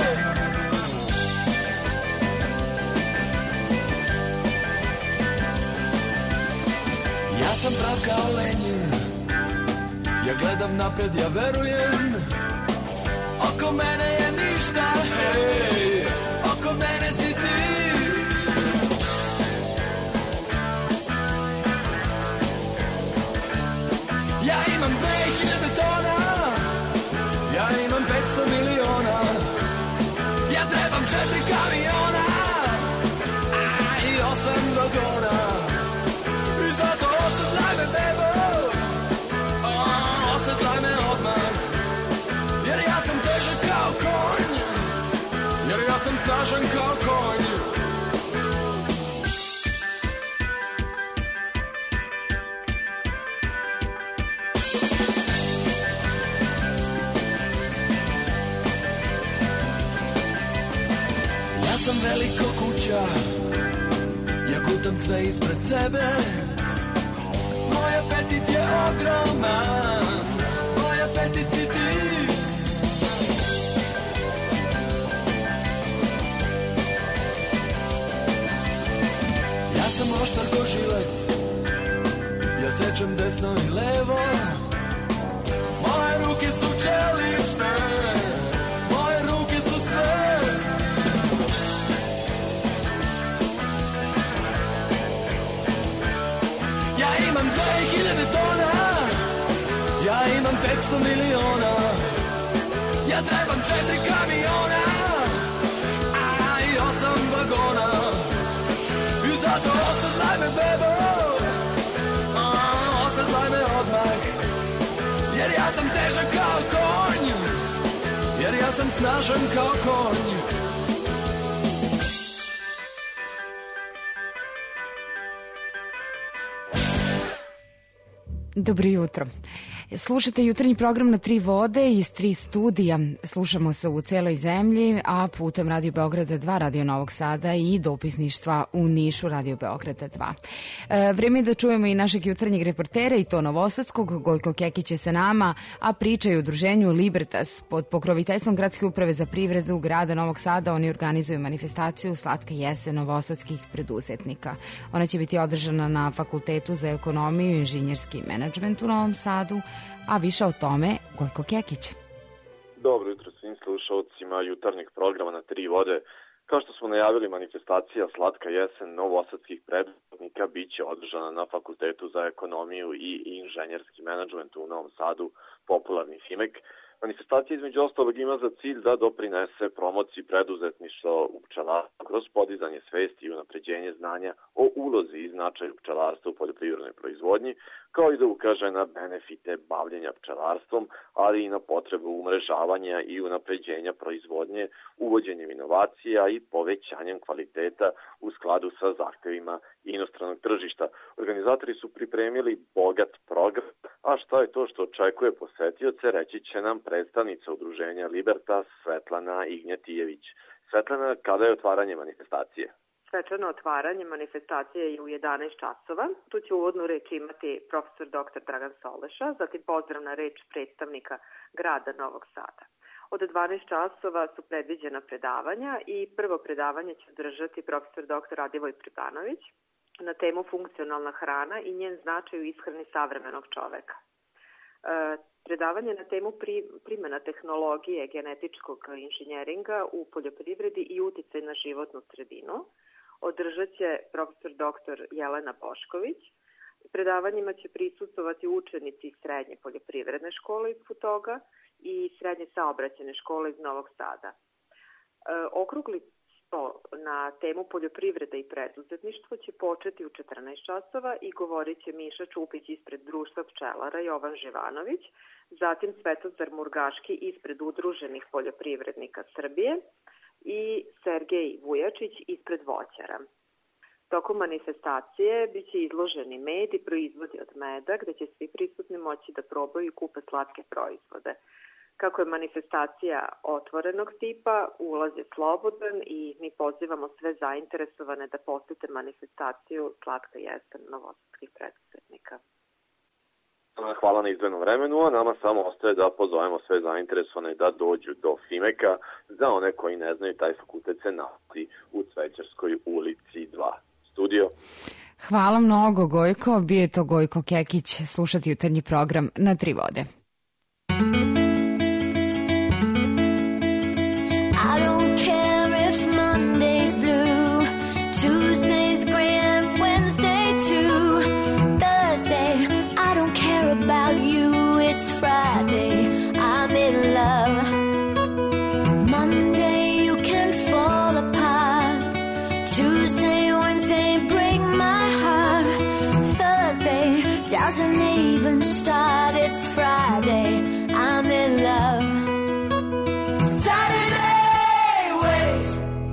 Ja sam prav kao lenje, ja gledam napred, ja verujem. Oko mene je ništa, hej, oko mene si ti. Ja imam dve hiljade tona, ja imam petsto miliona, ja trebam četiri kamiona, a i osam vagona. I zato osadlaj me, bebo, osadlaj me odmah, jer ja sam težak kao konj, jer ja sam snažan kao konj. Veliko kuća, ja gutam sve ispred sebe. Moj apetit je ogroman, moj apetit si ti. Ja sam oštar ko žilet, ja sečem desno i levo. Moje ruke su čelične, moje ruke su sve. Ja imam dve hiljade tona, ja imam petsto miliona, ja trebam četiri kamiona, a i osam vagona. I zato osadlaj me, bebo, osadlaj me odmah, jer ja sam težak kao konj, jer ja sam snažan kao konj. Dobro jutro. Slušate jutarnji program na tri vode iz tri studija. Slušamo se u celoj zemlji, a putem Radio Beograda dva, Radio Novog Sada i dopisništva u Nišu, Radio Beograda dva. E, vreme je da čujemo i našeg jutarnjeg reportera, i to novosadskog. Gojko Kekić je sa nama, a pričaju o udruženju Libertas. Pod pokroviteljstvom Gradske uprave za privredu grada Novog Sada oni organizuju manifestaciju Slatka jesen novosadskih preduzetnika. Ona će biti održana na Fakultetu za ekonomiju i inženjerski menadžment u Novom Sadu, a više o tome Gojko Kekić. Dobro jutro svim slušalcima jutarnjeg programa na tri vode. Kao što smo najavili, manifestacija Slatka jesen novosadskih preduzetnika biće održana na Fakultetu za ekonomiju i inženjerski menadžment u Novom Sadu, popularni FIMEK. Manifestacija između ostalog ima za cilj da doprinese promociji preduzetništva u pčelarstvu kroz podizanje svesti i unapređenje znanja o ulozi i značaju pčelarstva u poljoprivrednoj proizvodnji, kao i da ukaže na benefite bavljenja pčelarstvom, ali i na potrebu umrežavanja i unapređenja proizvodnje, uvođenjem inovacija i povećanjem kvaliteta u skladu sa zahtevima inostranog tržišta. Organizatori su pripremili bogat program, a šta je to što očekuje posetioce, reći će nam predstavnica udruženja Libertas Svetlana Ignjetijević. Svetlana, kada je otvaranje manifestacije? Svečano otvaranje manifestacije je u jedanaest časova. Tu će uvodnu reč imati profesor doktor Dragan Soleša, zatim pozdravna reč predstavnika grada Novog Sada. Od dvanaest časova su predviđena predavanja i prvo predavanje će održati profesor doktor Radivoj Pribanović na temu funkcionalna hrana i njen značaj u ishrani savremenog čoveka. E, predavanje na temu pri, primjena tehnologije genetičkog inženjeringa u poljoprivredi i uticaj na životnu sredinu održat će profesor doktor Jelena Bošković. Predavanjima će prisustvovati učenici iz srednje poljoprivredne škole iz Futoga i srednje saobraćajne škole iz Novog Sada. E, okrugli sto na temu poljoprivreda i preduzetništvo će početi u četrnaest časova i govorit će Miša Čupić ispred Društva pčelara, Jovan Živanović, zatim Svetozar Murgaški ispred Udruženih poljoprivrednika Srbije i Sergej Vujačić ispred voćara. Tokom manifestacije biće izloženi med i proizvodi od meda, gde će svi prisutni moći da probaju i kupe slatke proizvode. Kako je manifestacija otvorenog tipa, ulaz je slobodan i mi pozivamo sve zainteresovane da posete manifestaciju Slatka jesen novosadskih preduzetnika. Hvala na izdvojenom vremenu, a nama samo ostaje da pozovemo sve zainteresovane da dođu do FIMEK-a. Za one koji ne znaju, taj fakultet se nalazi u Cvećarskoj ulici dva. Studio. Hvala mnogo, Gojko. Bio je to Gojko Kekić. Slušati jutarnji program na tri vode. I don't care if Monday's blue, Tuesday's gray and Wednesday too, Thursday, I don't care about you, it's Friday, I'm in love. Monday you can fall apart, Tuesday, Wednesday break my heart, Thursday doesn't even start, it's Friday, I'm in love. Saturday, wait,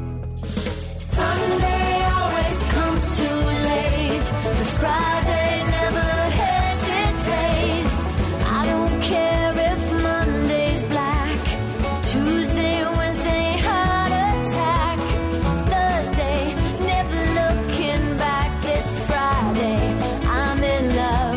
Sunday always comes too late, but Friday never hesitate. I don't care if Monday's black, Tuesday, Wednesday heart attack, Thursday never looking back, it's Friday, I'm in love.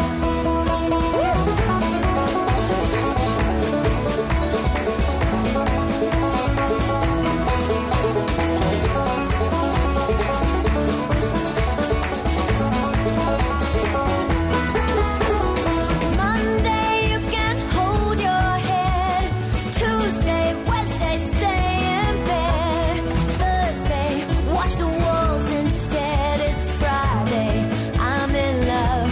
Monday you can hold your head, Tuesday, Wednesday stay in bed, Thursday watch the walls instead, it's Friday, I'm in love.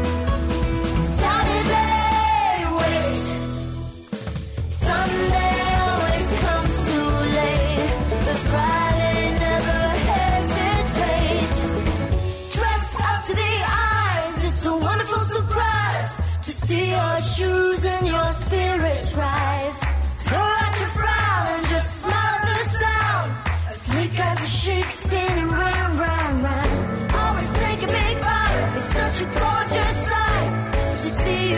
Saturday, wait, Sunday always comes too late, but Friday never hesitates. Dressed up to the eyes, it's a wonderful surprise to see your shoes and your spirits rise. Throw out your frown and just smile at the sound. Sleek as a shake, spinning round, round, round. Always think a big bite, it's such a gorgeous sight to see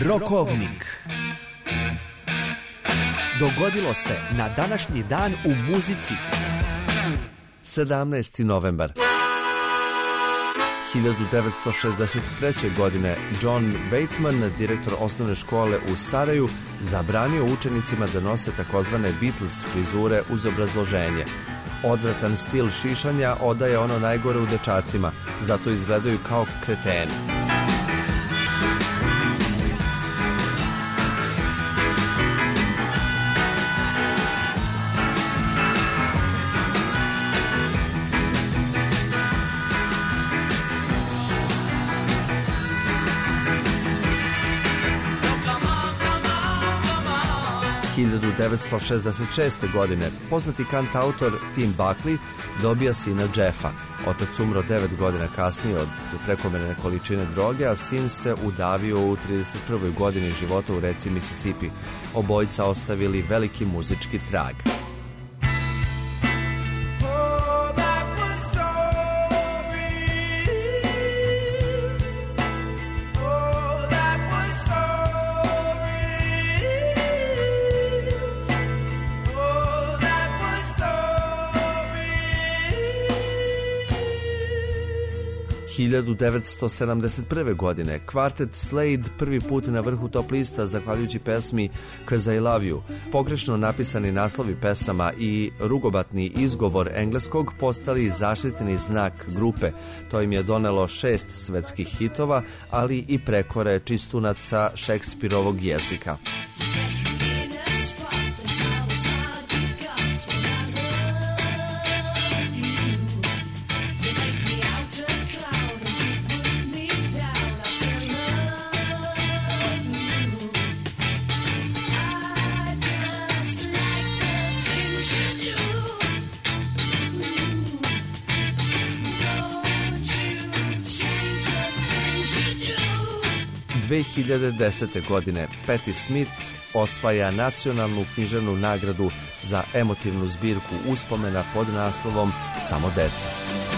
Rokovnik. Dogodilo se na današnji dan u muzici. sedamnaesti novembar. hiljadu devetsto šezdeset treće. godine John Bateman, direktor osnovne škole u Saraju, zabranio učenicima da nose takozvane Beatles frizure uz obrazloženje. Odvratan stil šišanja odaje ono najgore u dečacima, zato izgledaju kao kreteni. hiljadu devetsto šezdeset šeste. godine poznati kantautor Tim Buckley dobija sina Jeffa. Otac umro devet godina kasnije od prekomerne količine droge, a sin se udavio u trideset prvoj godini života u reci Mississippi. Obojica ostavili veliki muzički trag. hiljadu devetsto sedamdeset prve. godine kvartet Slade prvi put na vrhu top lista zahvaljujući pesmi 'Cause I Love You. Pogrešno napisani naslovi pesama i rugobatni izgovor engleskog postali zaštitni znak grupe. To im je donelo šest svetskih hitova, ali i prekore čistunaca Šekspirovog jezika. dve hiljade desete. godine Patti Smith osvaja nacionalnu književnu nagradu za emotivnu zbirku uspomena pod naslovom Samo deca.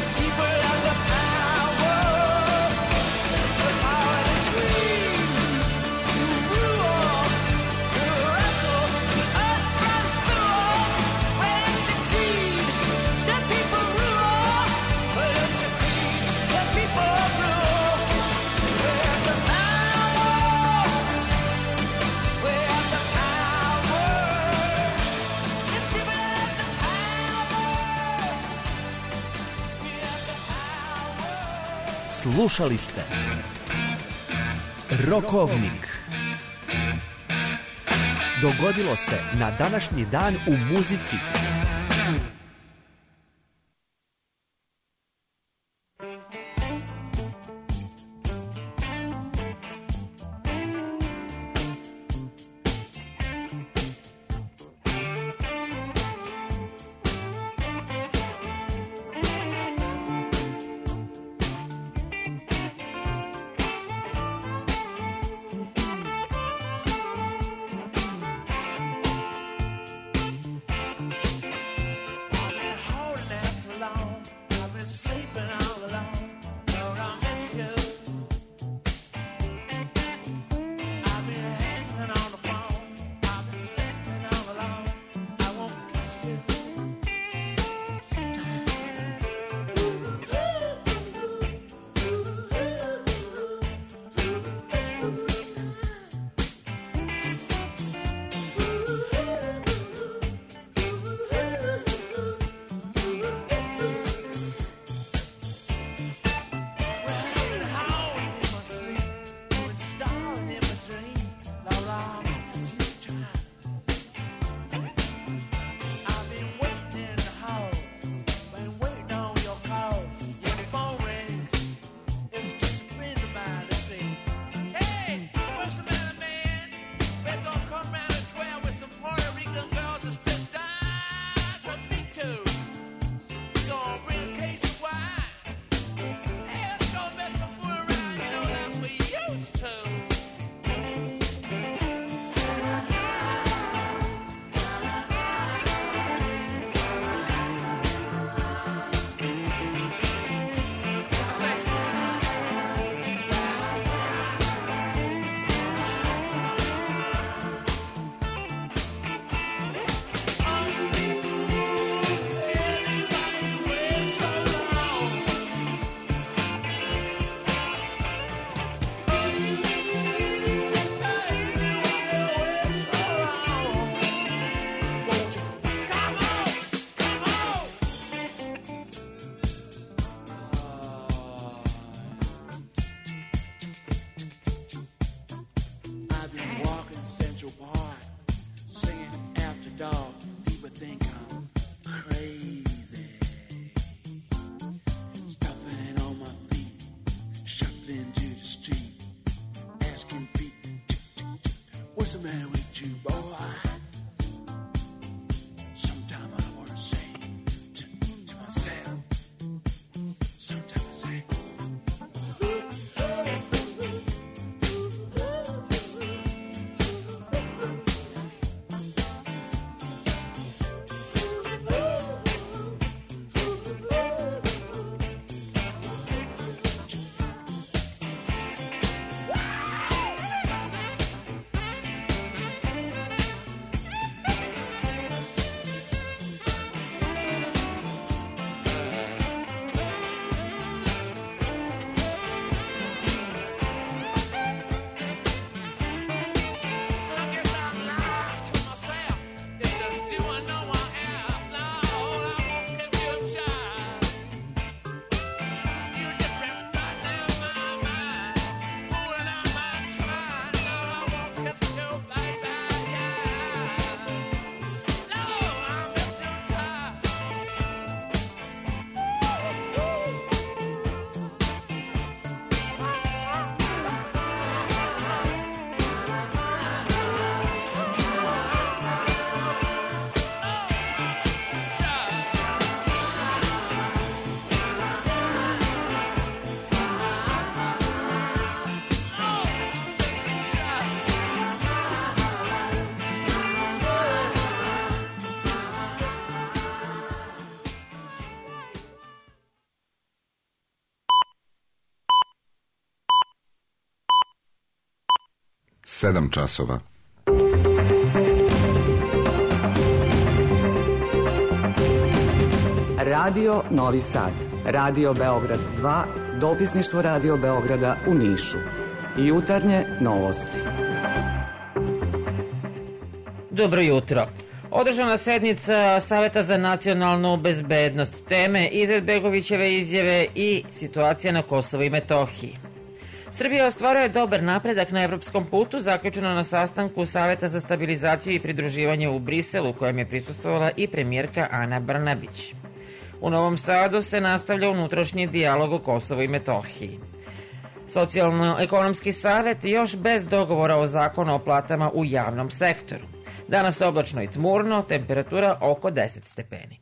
Slušali ste Rokovnik. Dogodilo se na današnji dan u muzici. man with you, boy. Sometimes I want to say to, to myself, sometimes I say, sedam časova. Radio Novi Sad, Radio Beograd dva, dopisništvo Radio Beograda u Nišu. Jutarnje novosti. Dobro jutro. Održana sednica Saveta za nacionalnu bezbednost, teme Izetbegovićeve izjave i situacija na Kosovu i Metohiji. Srbija ostvaruje dobar napredak na evropskom putu, zaključeno na sastanku Saveta za stabilizaciju i pridruživanje u Briselu, u kojem je prisustvovala i premijerka Ana Brnabić. U Novom Sadu se nastavlja unutrašnji dijalog o Kosovu i Metohiji. Socijalno-ekonomski savet još bez dogovora o zakonu o platama u javnom sektoru. Danas oblačno i tmurno, temperatura oko deset stepeni.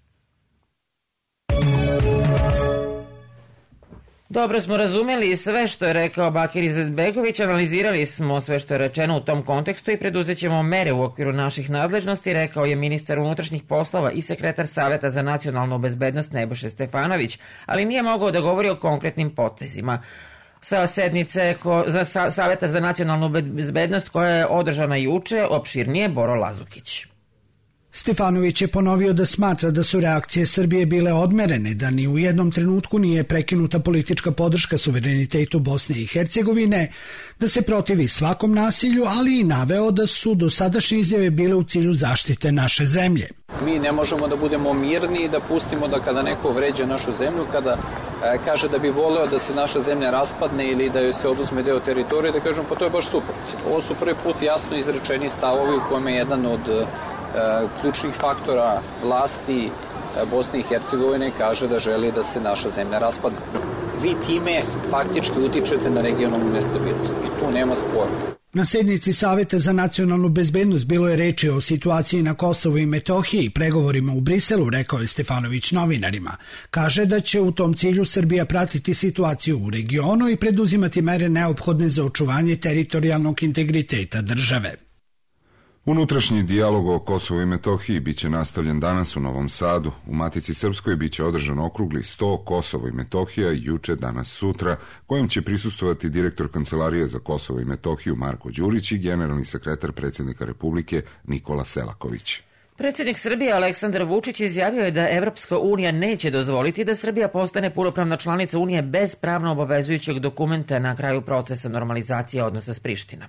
Dobro smo razumeli sve što je rekao Bakir Izetbegović, analizirali smo sve što je rečeno u tom kontekstu i preduzet ćemo mere u okviru naših nadležnosti, rekao je ministar unutrašnjih poslova i sekretar Saveta za nacionalnu bezbednost Nebojša Stefanović, ali nije mogao da govori o konkretnim potezima. Sa sednice ko, za sa, Saveta za nacionalnu bezbednost koja je održana juče, opširnije Boro Lazukić. Stefanović je ponovio da smatra da su reakcije Srbije bile odmerene, da ni u jednom trenutku nije prekinuta politička podrška suverenitetu Bosne i Hercegovine, da se protivi svakom nasilju, ali i naveo da su dosadašnje izjave bile u cilju zaštite naše zemlje. Mi ne možemo da budemo mirni i da pustimo da kada neko vređa našu zemlju, kada e, kaže da bi voleo da se naša zemlja raspadne ili da joj se oduzme deo teritorije, da kažemo pa to je baš super. Ovo su prvi put jasno izrečeni stavovi u kojem je jedan od e, ključnih faktora vlasti Bosne i Hercegovine kaže da želi da se naša zemlja raspadne. Vi time faktički utičete na regionalnu nestabilnost i tu nema spora. Na sednici Saveta za nacionalnu bezbednost bilo je reči o situaciji na Kosovu i Metohiji i pregovorima u Briselu, rekao je Stefanović novinarima. Kaže da će u tom cilju Srbija pratiti situaciju u regionu i preduzimati mere neophodne za očuvanje teritorijalnog integriteta države. Unutrašnji dijalog o Kosovu i Metohiji biće nastavljen danas u Novom Sadu. U Matici Srpskoj biće održan okrugli sto Kosovo i Metohija juče, danas, sutra, kojem će prisustvovati direktor Kancelarije za Kosovo i Metohiju Marko Đurić i generalni sekretar predsjednika Republike Nikola Selaković. Predsjednik Srbije Aleksandar Vučić izjavio je da Evropska unija neće dozvoliti da Srbija postane punopravna članica Unije bez pravno obavezujućeg dokumenta na kraju procesa normalizacije odnosa s Prištinom.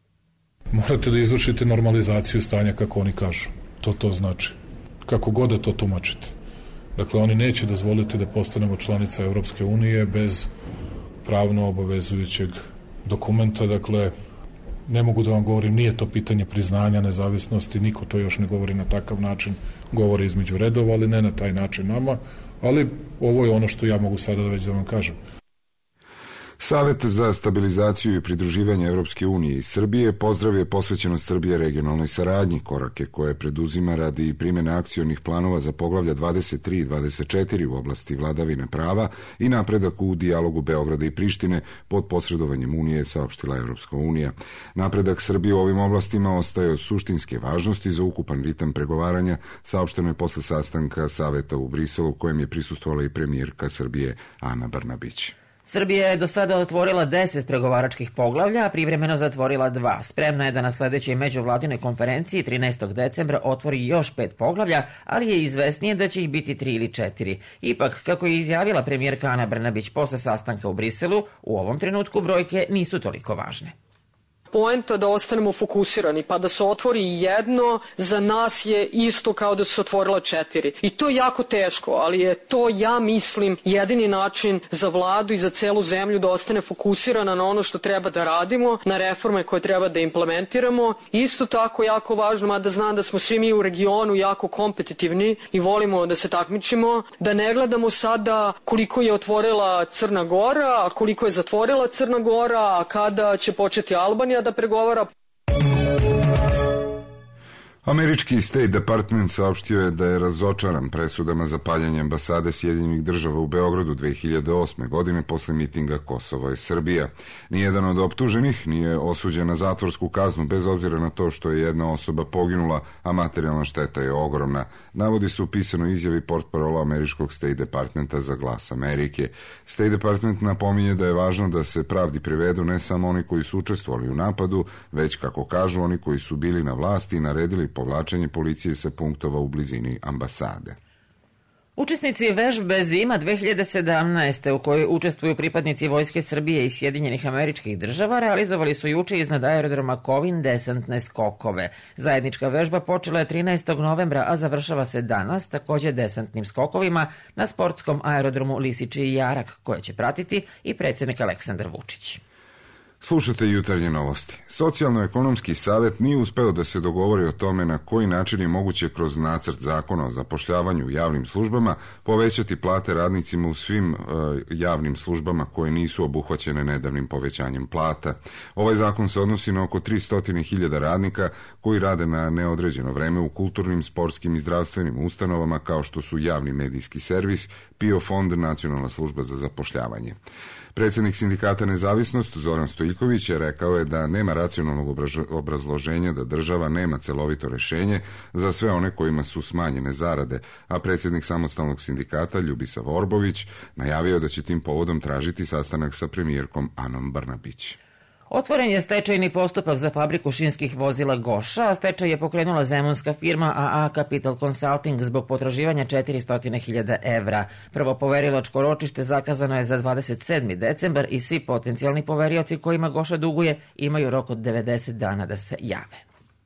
Morate da izvršite normalizaciju stanja kako oni kažu. To to znači. Kako god da to tumačite. Dakle, oni neće dozvoliti da postanemo članica Evropske unije bez pravno obavezujućeg dokumenta. Dakle, ne mogu da vam govorim, nije to pitanje priznanja nezavisnosti, niko to još ne govori na takav način, govori između redova, ali ne na taj način nama, ali ovo je ono što ja mogu sada da već da vam kažem. Savet za stabilizaciju i pridruživanje Evropske unije i Srbije pozdravio posvećenost Srbije regionalnoj saradnji, korake koje preduzima radi primjene akcionih planova za poglavlja dvadeset tri i dvadeset četiri u oblasti vladavine prava i napredak u dijalogu Beograda i Prištine pod posredovanjem Unije, saopštila Evropska unija. Napredak Srbije u ovim oblastima ostaje od suštinske važnosti za ukupan ritam pregovaranja, saopšteno je posle sastanka Saveta u Briselu, kojem je prisustvovala i premijerka Srbije Ana Brnabić. Srbija je do sada otvorila deset pregovaračkih poglavlja, a privremeno zatvorila dva. Spremna je da na sledećoj međuvladinoj konferenciji trinaestog decembra otvori još pet poglavlja, ali je izvesnije da će ih biti tri ili četiri. Ipak, kako je izjavila premijerka Ana Brnabić posle sastanka u Briselu, u ovom trenutku brojke nisu toliko važne. Poenta da ostanemo fokusirani, pa da se otvori jedno, za nas je isto kao da su se otvorila četiri. I to je jako teško, ali je to, ja mislim, jedini način za vladu i za celu zemlju da ostane fokusirana na ono što treba da radimo, na reforme koje treba da implementiramo. Isto tako jako važno, mada znam da smo svi mi u regionu jako kompetitivni i volimo da se takmičimo, da ne gledamo sada koliko je otvorila Crna Gora, a koliko je zatvorila Crna Gora, a kada će početi Albanija da pregovara. Američki State Department saopštio je da je razočaran presudama za paljanje ambasade Sjedinjenih država u Beogradu dve hiljade osme. godine posle mitinga Kosovo je Srbija. Nijedan od optuženih nije osuđen na zatvorsku kaznu bez obzira na to što je jedna osoba poginula, a materijalna šteta je ogromna. Navodi su u pisanoj izjavi portparola američkog State Departmenta za Glas Amerike. State Department napominje da je važno da se pravdi privedu ne samo oni koji su učestvovali u napadu, već, kako kažu, oni koji su bili na vlasti i naredili povlačenje policije sa punktova u blizini ambasade. Učesnici vežbe Zima dve hiljade sedamnaeste. u kojoj učestvuju pripadnici Vojske Srbije i Sjedinjenih Američkih Država realizovali su juče iznad aerodroma Kovin desantne skokove. Zajednička vežba počela je trinaestog novembra, a završava se danas takođe desantnim skokovima na sportskom aerodromu Lisičiji Jarak, koje će pratiti i predsjednik Aleksandar Vučić. Slušate jutarnje novosti. Socijalno-ekonomski savjet nije uspeo da se dogovori o tome na koji način je moguće kroz nacrt zakona o zapošljavanju u javnim službama povećati plate radnicima u svim e, javnim službama koje nisu obuhvaćene nedavnim povećanjem plata. Ovaj zakon se odnosi na oko tristo hiljada radnika koji rade na neodređeno vreme u kulturnim, sportskim i zdravstvenim ustanovama kao što su javni medijski servis, P I O fond, Nacionalna služba za zapošljavanje. Predsjednik sindikata Nezavisnost Zoran Stojiljković je rekao je da nema racionalnog obrazloženja da država nema celovito rešenje za sve one kojima su smanjene zarade, a predsjednik samostalnog sindikata Ljubisa Vorbović najavio da će tim povodom tražiti sastanak sa premijerkom Anom Brnabić. Otvoren je stečajni postupak za fabriku šinskih vozila Goša, a stečaj je pokrenula zemunska firma A A Capital Consulting zbog potraživanja četiristo hiljada evra. Prvo poverilačko ročište zakazano je za dvadeset sedmi decembar i svi potencijalni poverioci kojima Goša duguje imaju rok od devedeset dana da se jave.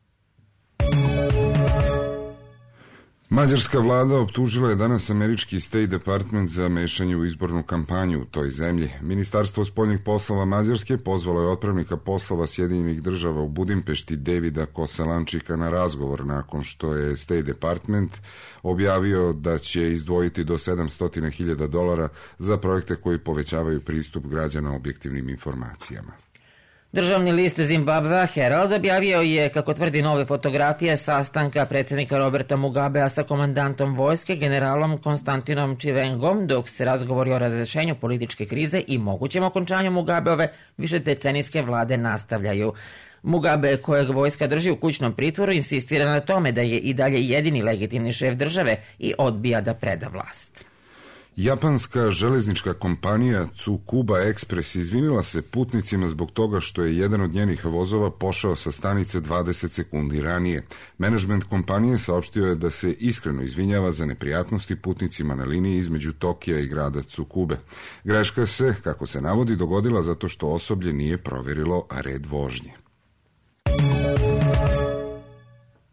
Mađarska vlada optužila je danas američki State Department za mešanje u izbornu kampanju u toj zemlji. Ministarstvo spoljnih poslova Mađarske pozvalo je otpravnika poslova Sjedinjenih država u Budimpešti Davida Kosalančika na razgovor nakon što je State Department objavio da će izdvojiti do sedamsto hiljada dolara za projekte koji povećavaju pristup građana objektivnim informacijama. Državni list Zimbabvea Herald objavio je, kako tvrdi, nove fotografije sastanka predsjednika Roberta Mugabea sa komandantom vojske, generalom Konstantinom Čivengom, dok se razgovori o razrešenju političke krize i mogućem okončanju Mugabeove višedecenijske vlade nastavljaju. Mugabe, kojeg vojska drži u kućnom pritvoru, insistira na tome da je i dalje jedini legitimni šef države i odbija da preda vlast. Japanska železnička kompanija Tsukuba Express izvinila se putnicima zbog toga što je jedan od njenih vozova pošao sa stanice dvadeset sekundi ranije. Menadžment kompanije saopštio je da se iskreno izvinjava za neprijatnosti putnicima na liniji između Tokija i grada Tsukube. Greška se, kako se navodi, dogodila zato što osoblje nije provjerilo red vožnje.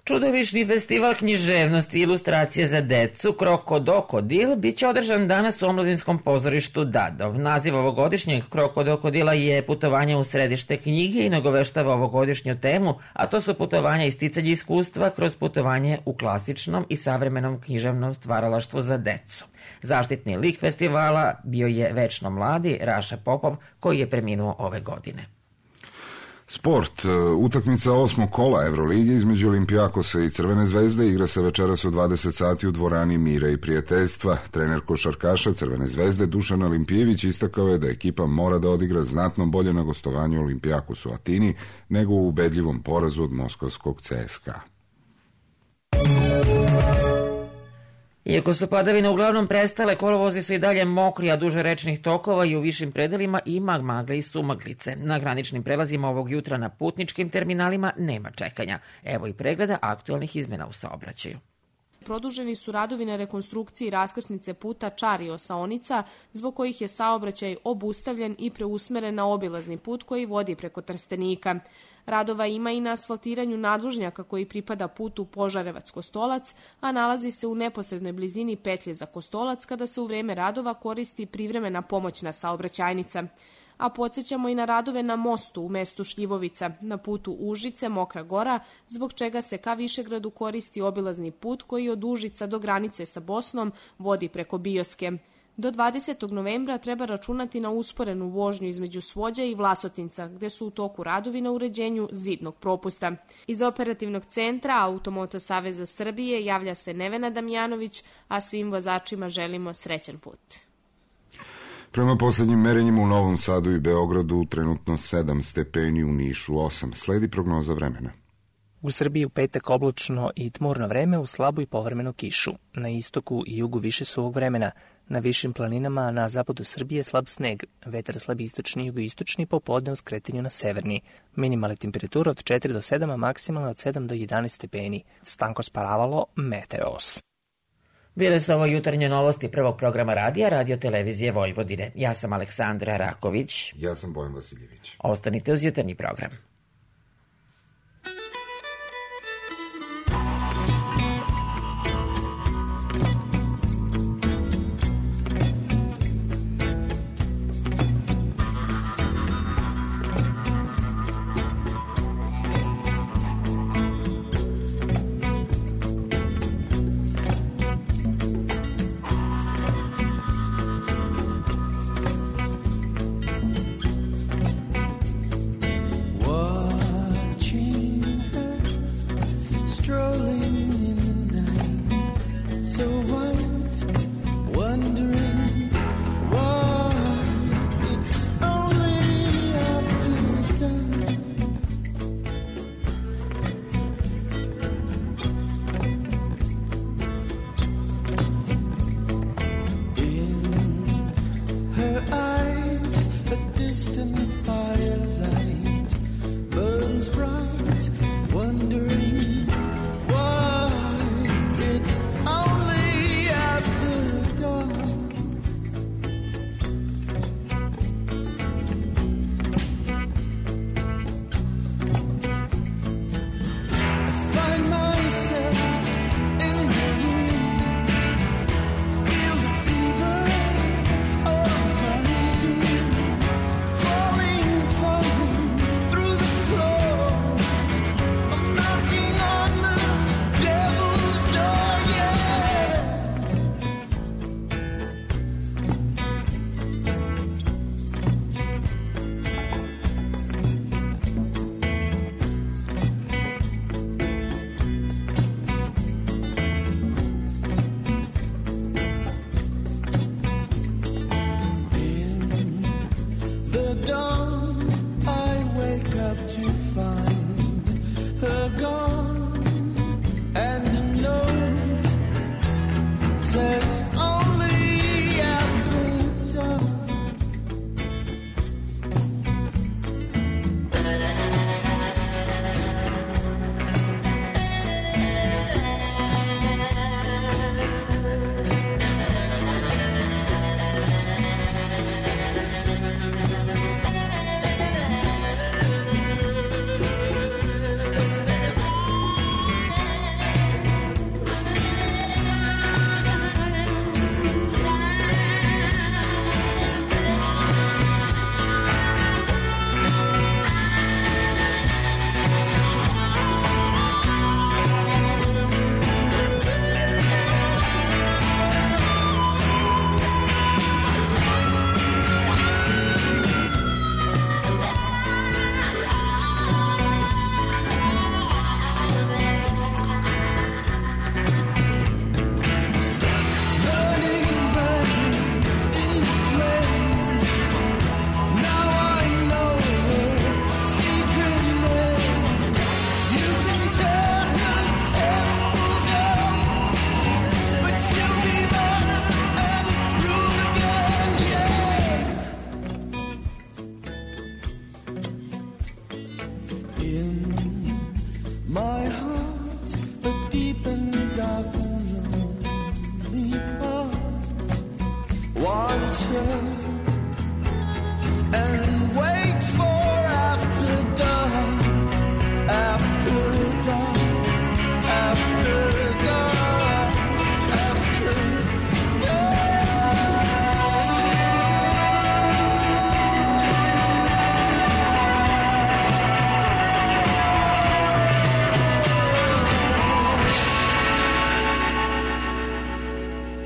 Čudovišni festival književnosti i ilustracije za decu Krokodil bit će održan danas u Omladinskom pozorištu Dadov. Naziv ovogodišnjeg Krokodila je putovanje u središte knjige i nagoveštava ovogodišnju temu, a to su putovanja i sticanje iskustva kroz putovanje u klasičnom i savremenom književnom stvaralaštvu za decu. Zaštitni lik festivala bio je večno mladi Raša Popov, koji je preminuo ove godine. Sport. Utakmica osmog kola Evrolige između Olimpijakosa i Crvene zvezde igra se večeras u dvadeset sati u dvorani Mira i prijateljstva. Trener košarkaša Crvene zvezde Dušan Olimpijević istakao je da ekipa mora da odigra znatno bolje na gostovanju Olimpijakosu u Atini nego u ubedljivom porazu od moskovskog C S K A. Iako su padavine uglavnom prestale, kolovozi su i dalje mokri, a duže rečnih tokova i u višim predelima ima magle i sumaglice. Na graničnim prelazima ovog jutra na putničkim terminalima nema čekanja. Evo i pregleda aktualnih izmena u saobraćaju. Produženi su radovi na rekonstrukciji raskrsnice puta Čario-Saonica, zbog kojih je saobraćaj obustavljen i preusmeren na obilazni put koji vodi preko Trstenika. Radova ima i na asfaltiranju nadvožnjaka koji pripada putu Požarevac-Kostolac, a nalazi se u neposrednoj blizini petlje za Kostolac kada se u vreme radova koristi privremena pomoćna saobraćajnica. A podsjećamo i na radove na mostu u mestu Šljivovica, na putu Užice-Mokra Gora, zbog čega se ka Višegradu koristi obilazni put koji od Užica do granice sa Bosnom vodi preko Bioske. Do dvadesetog novembra treba računati na usporenu vožnju između Svođa i Vlasotinca, gde su u toku radovi na uređenju zidnog propusta. Iz operativnog centra Automoto Saveza Srbije javlja se Nevena Damjanović, a svim vozačima želimo srećan put. Prema poslednjim merenjima u Novom Sadu i Beogradu trenutno sedam stepeni, u Nišu osam. Sledi prognoza vremena. U Srbiji u petak oblačno i tmurno vreme, u slabu i povremenu kišu. Na istoku i jugu više suvog vremena. Na višim planinama, a na zapadu Srbije slab sneg. Vetar slab istočni i jugoistočni, popodne u skretanju na severni. Minimalna temperatura od četiri do sedam, a maksimalna od sedam do jedanaest stepeni. Stanko Sparavalo, Meteos. Bile su ovo jutarnje novosti prvog programa radija Radio Televizije Vojvodine. Ja sam Aleksandra Raković. Ja sam Bojan Vasiljević. Ostanite uz jutarnji program. What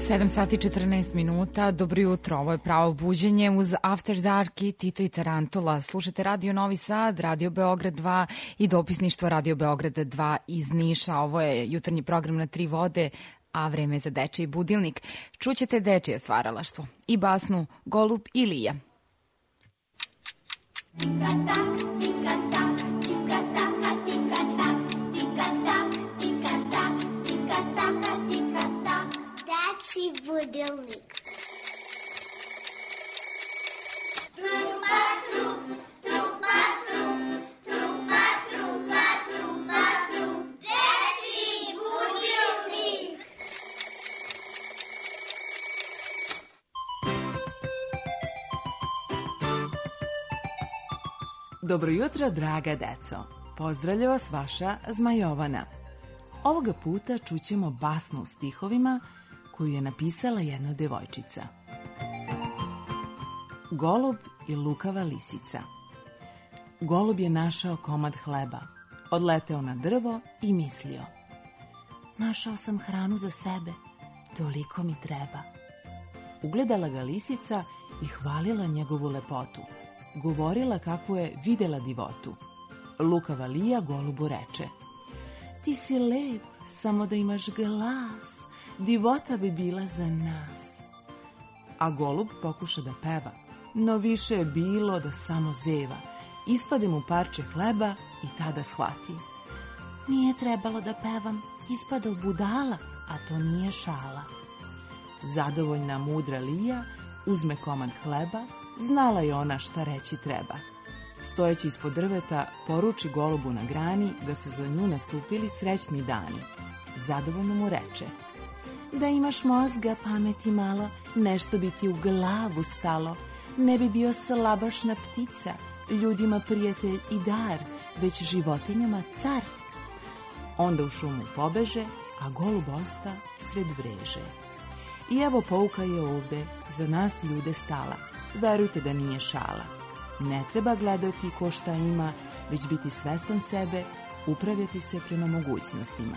sedam sati četrnaest minuta, dobro jutro, ovo je Pravo buđenje uz After Dark i Tito i Tarantula. Slušate Radio Novi Sad, Radio Beograd dva i dopisništvo Radio Beograd dva iz Niša. Ovo je jutarnji program na tri vode, a vreme za dečiji budilnik. Čućete dečije stvaralaštvo i basnu Golub i Lija. Budilnik. Dobro jutro, draga deco. Pozdravlja vas vaša Zmajovana. Ovoga puta čućemo basnu u stihovima koju je napisala jedna devojčica. Golub i lukava lisica. Golub je našao komad hleba, odleteo na drvo i mislio: našao sam hranu za sebe, toliko mi treba. Ugledala ga lisica i hvalila njegovu lepotu. Govorila kako je videla divotu. Lukava Lija golubu reče: ti si lep, samo da imaš glas, divota bi bila za nas. A golub pokuša da peva, no više je bilo da samo zeva. Ispade mu parče hleba i tada shvati: nije trebalo da pevam, ispadao budala, a to nije šala. Zadovoljna mudra Lija uzme komad hleba, znala je ona šta reći treba. Stojeći ispod drveta, poruči golubu na grani da su za nju nastupili srećni dani. Zadovoljno mu reče: da imaš mozga, pameti malo, nešto bi ti u glavu stalo. Ne bi bio slabašna ptica, ljudima prijatelj i dar, već životinjama car. Onda u šumu pobeže, a golub osta sred vreže. I evo pouka je ovde, za nas ljude stala. Verujte da nije šala. Ne treba gledati ko šta ima, već biti svestan sebe, upravljati se prema mogućnostima.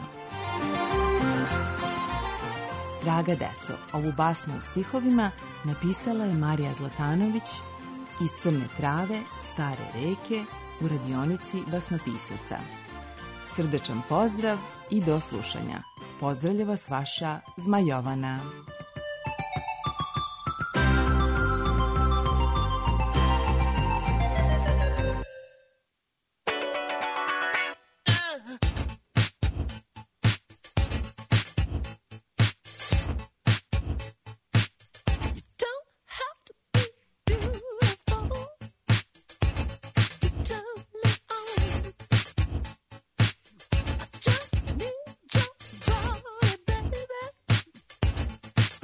Draga deco, ovu basnu u stihovima napisala je Marija Zlatanović iz Crne Trave, Stare reke, u radionici basnopisaca. Srdečan pozdrav i do slušanja. Pozdravlja vas vaša Zmajovana. Just need your body, baby.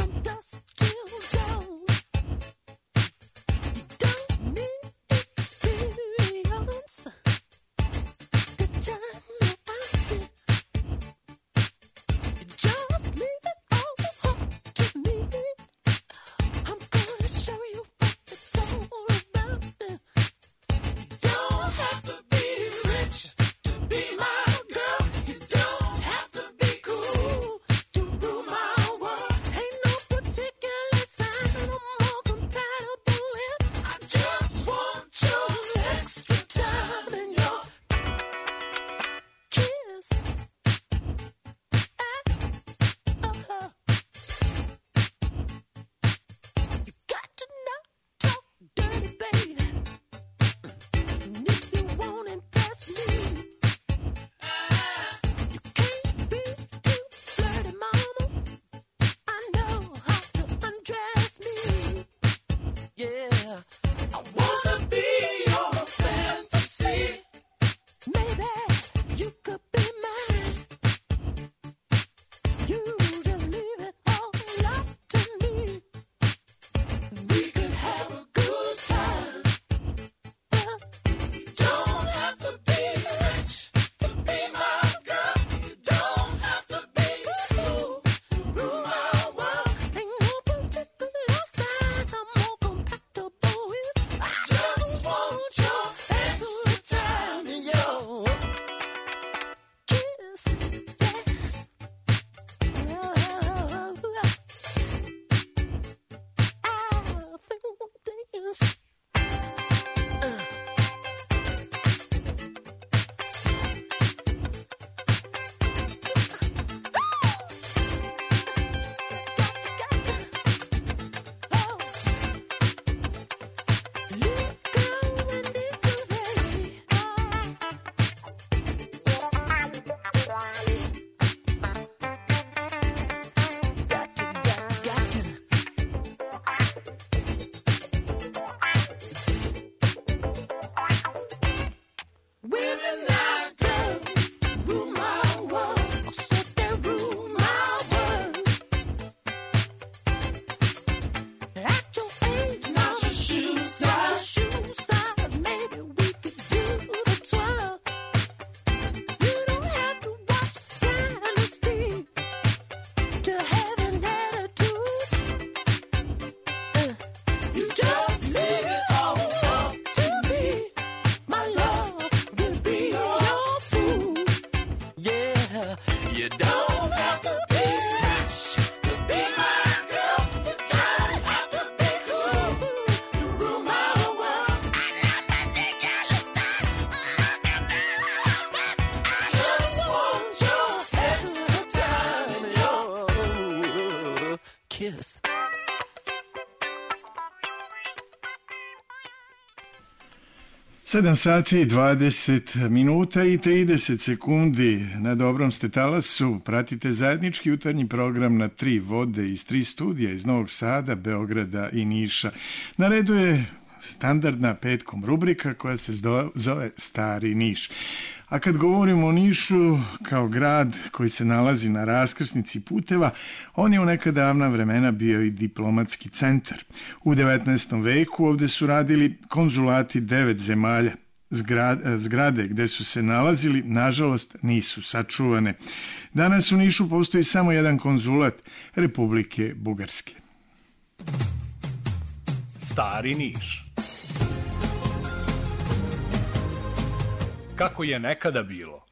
kiss. sedam sati, dvadeset minuta i trideset sekundi. Na dobrom ste talasu. Pratite zajednički jutarnji program na tri vode iz tri studija iz Novog Sada, Beograda i Niša. Na redu je standardna petkom rubrika koja se zove Stari Niš. A kad govorimo o Nišu kao grad koji se nalazi na raskrsnici puteva, on je u neka davna vremena bio i diplomatski centar. U devetnaestom veku ovde su radili konzulati devet zemalja. Zgrade gde su se nalazili, nažalost, nisu sačuvane. Danas u Nišu postoji samo jedan konzulat Republike Bugarske. Stari Niš. Kako je nekada bilo.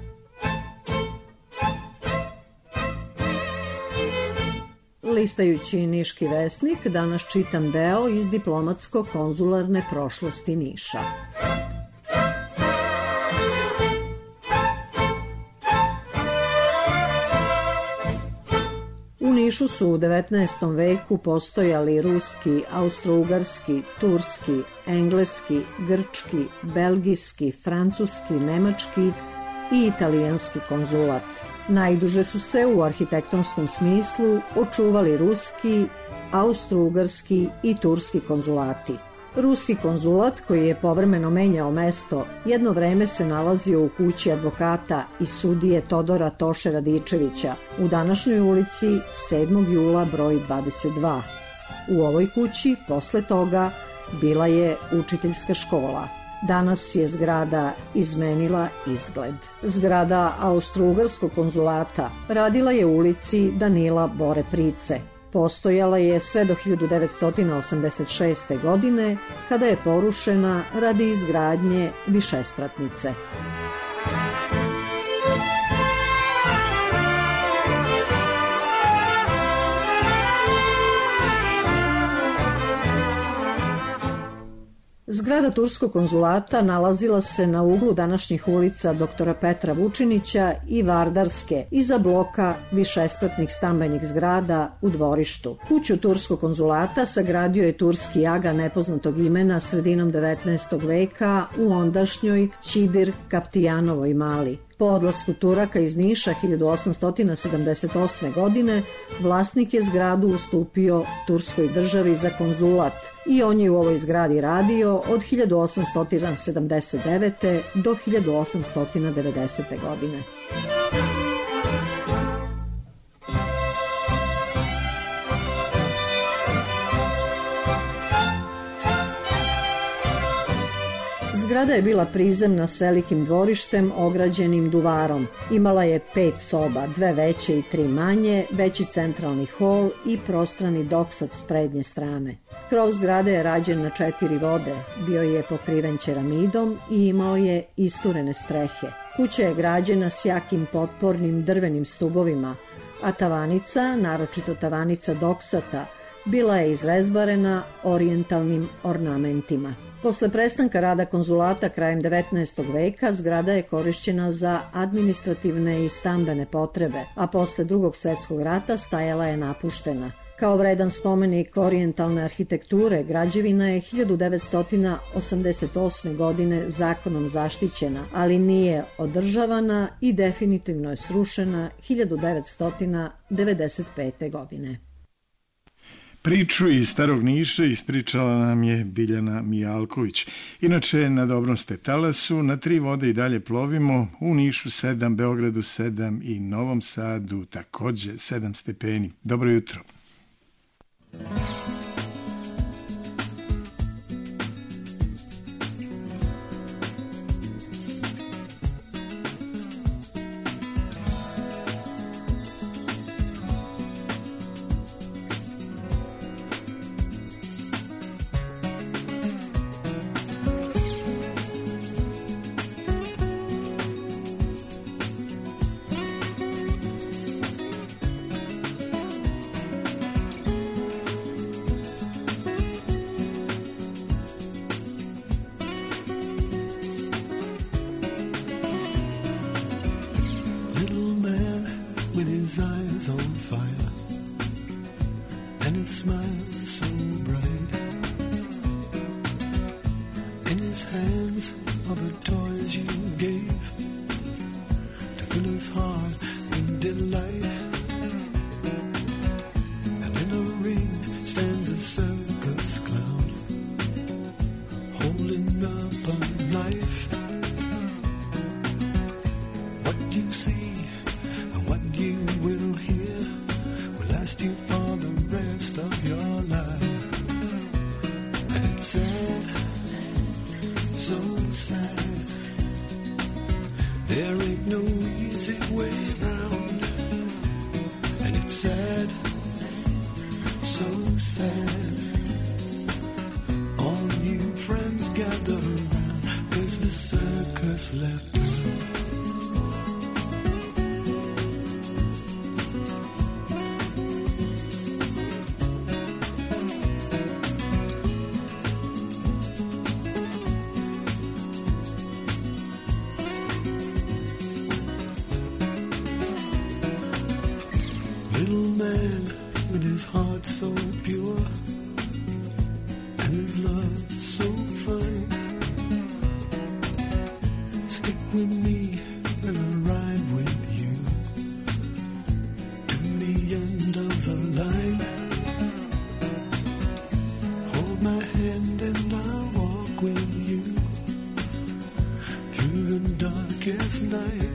Listajući Niški vesnik, danas čitam deo iz diplomatsko-konzularne prošlosti Niša. U Nišu su u devetnaestom veku postojali ruski, austrougarski, turski, engleski, grčki, belgijski, francuski, nemački i italijanski konzulat. Najduže su se u arhitektonskom smislu očuvali ruski, austrougarski i turski konzulati. Ruski konzulat, koji je povremeno menjao mesto, jedno vreme se nalazio u kući advokata i sudije Todora Toše Radičevića u današnjoj ulici sedmog jula broj dvadeset dva. U ovoj kući posle toga bila je učiteljska škola. Danas je zgrada izmenila izgled. Zgrada austrougarskog konzulata radila je u ulici Danila Bore Price. Postojala je sve do hiljadu devetsto osamdeset šeste. godine, kada je porušena radi izgradnje višespratnice. Zgrada turskog konzulata nalazila se na uglu današnjih ulica doktora Petra Vučinića i Vardarske, iza bloka višespratnih stambenih zgrada u dvorištu. Kuću turskog konzulata sagradio je turski aga nepoznatog imena sredinom devetnaestog veka u ondašnjoj Ćibir Kaptijanovoj mali. Po odlasku Turaka iz Niša hiljadu osamsto sedamdeset osme. godine vlasnik je zgradu ustupio turskoj državi za konzulat i on je u ovoj zgradi radio od hiljadu osamsto sedamdeset devete. do hiljadu osamsto devedesete. godine. Zgrada je bila prizemna s velikim dvorištem ograđenim duvarom. Imala je pet soba, dve veće i tri manje, veći centralni hol i prostrani doksat s prednje strane. Krov zgrade je rađen na četiri vode, bio je pokriven ceramidom i imao je isturene strehe. Kuća je građena s jakim potpornim drvenim stubovima, a tavanica, naročito tavanica doksata, bila je izrezbarena orijentalnim ornamentima. Posle prestanka rada konzulata krajem devetnaestog veka zgrada je korišćena za administrativne i stambene potrebe, a posle Drugog svetskog rata stajala je napuštena. Kao vredan spomenik orijentalne arhitekture, građevina je hiljadu devetsto osamdeset osme. godine zakonom zaštićena, ali nije održavana i definitivno je srušena hiljadu devetsto devedeset pete. godine. Priču iz Starog Niša ispričala nam je Biljana Mijalković. Inače, na dobrom ste talasu, na tri vode i dalje plovimo, u Nišu sedam, Beogradu sedam i Novom Sadu takođe sedam stepeni. Dobro jutro. and a smile so bright. In his hands are the toys you gave to fill his heart with delight. And in a ring stands a circus clown holding up a knife. What you see and what you will hear will last you for the rest of your life. And it's sad, so sad. There ain't no easy way round. And it's sad, so sad. All you friends gather around, 'cause the circus left town. Little man with his heart so pure and his love so fine, stick with me and I'll ride with you to the end of the line. Hold my hand and I'll walk with you through the darkest night.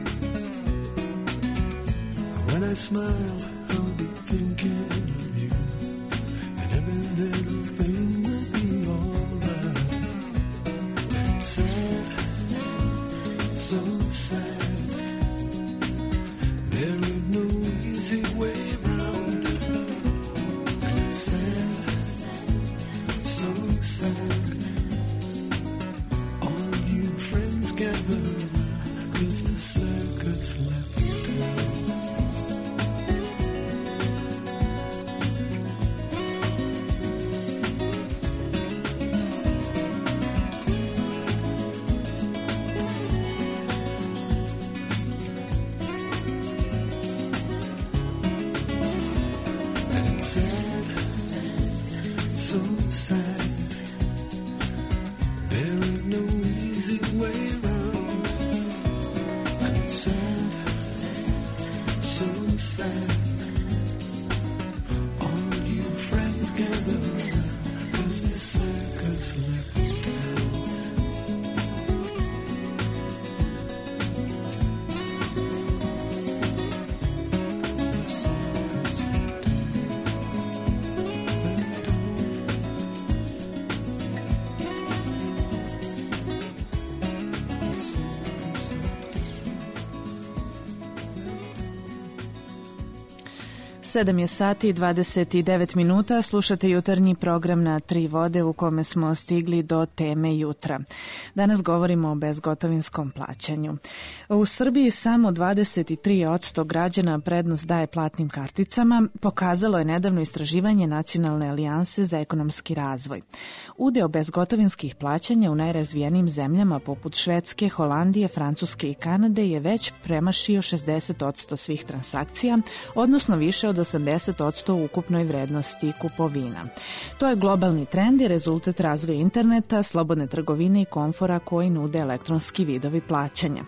When I smile, I'll be thinking of you, and every little thing will be alright. And it's sad, so sad. There ain't no easy way round. And it's sad, so sad. All you friends gather around, 'cause the circus left town. sedam je sati i dvadeset devet minuta, slušate jutarnji program na Tri vode u kome smo stigli do teme jutra. Danas govorimo o bezgotovinskom plaćanju. U Srbiji samo dvadeset tri posto građana prednost daje platnim karticama, pokazalo je nedavno istraživanje Nacionalne alijanse za ekonomski razvoj. Udeo bezgotovinskih plaćanja u najrazvijenijim zemljama poput Švedske, Holandije, Francuske i Kanade je već premašio šezdeset posto svih transakcija, odnosno više od osamdeset posto u ukupnoj vrednosti kupovina. To je globalni trend i rezultat razvoja interneta, slobodne trgovine i komfora koji nude elektronski vidovi plaćanja.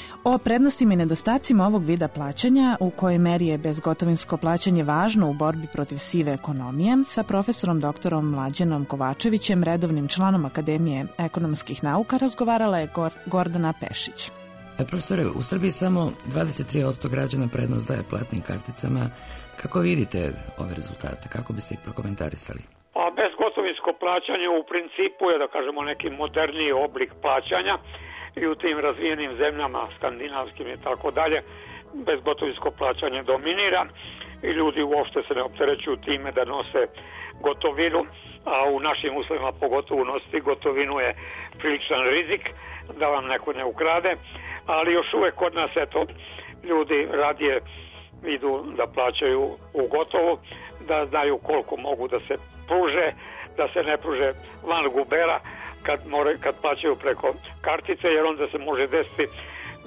O prednostima i nedostacima ovog vida plaćanja, u kojoj meri je bezgotovinsko plaćanje važno u borbi protiv sive ekonomije, sa profesorom doktorom Mlađanom Kovačevićem, redovnim članom Akademije ekonomskih nauka, razgovarala je Gordana Pešić. Profesore, u Srbiji samo dvadeset tri posto građana prednost daje platnim karticama. Kako vidite ove rezultate? Kako biste ih prokomentarisali? Pa bezgotovinsko plaćanje u principu je, da kažemo, neki moderniji oblik plaćanja i u tim razvijenim zemljama, skandinavskim i tako dalje, bezgotovinsko plaćanje dominira i ljudi uopšte se ne opterećuju time da nose gotovinu, a u našim uslovima pogotovo nositi gotovinu je priličan rizik da vam neko ne ukrade, ali još uvek kod nas eto ljudi radije idu da plaćaju u gotovo, da znaju koliko mogu da se pruže, da se ne pruže van gubera kad, more, kad plaćaju preko kartice, jer onda se može desiti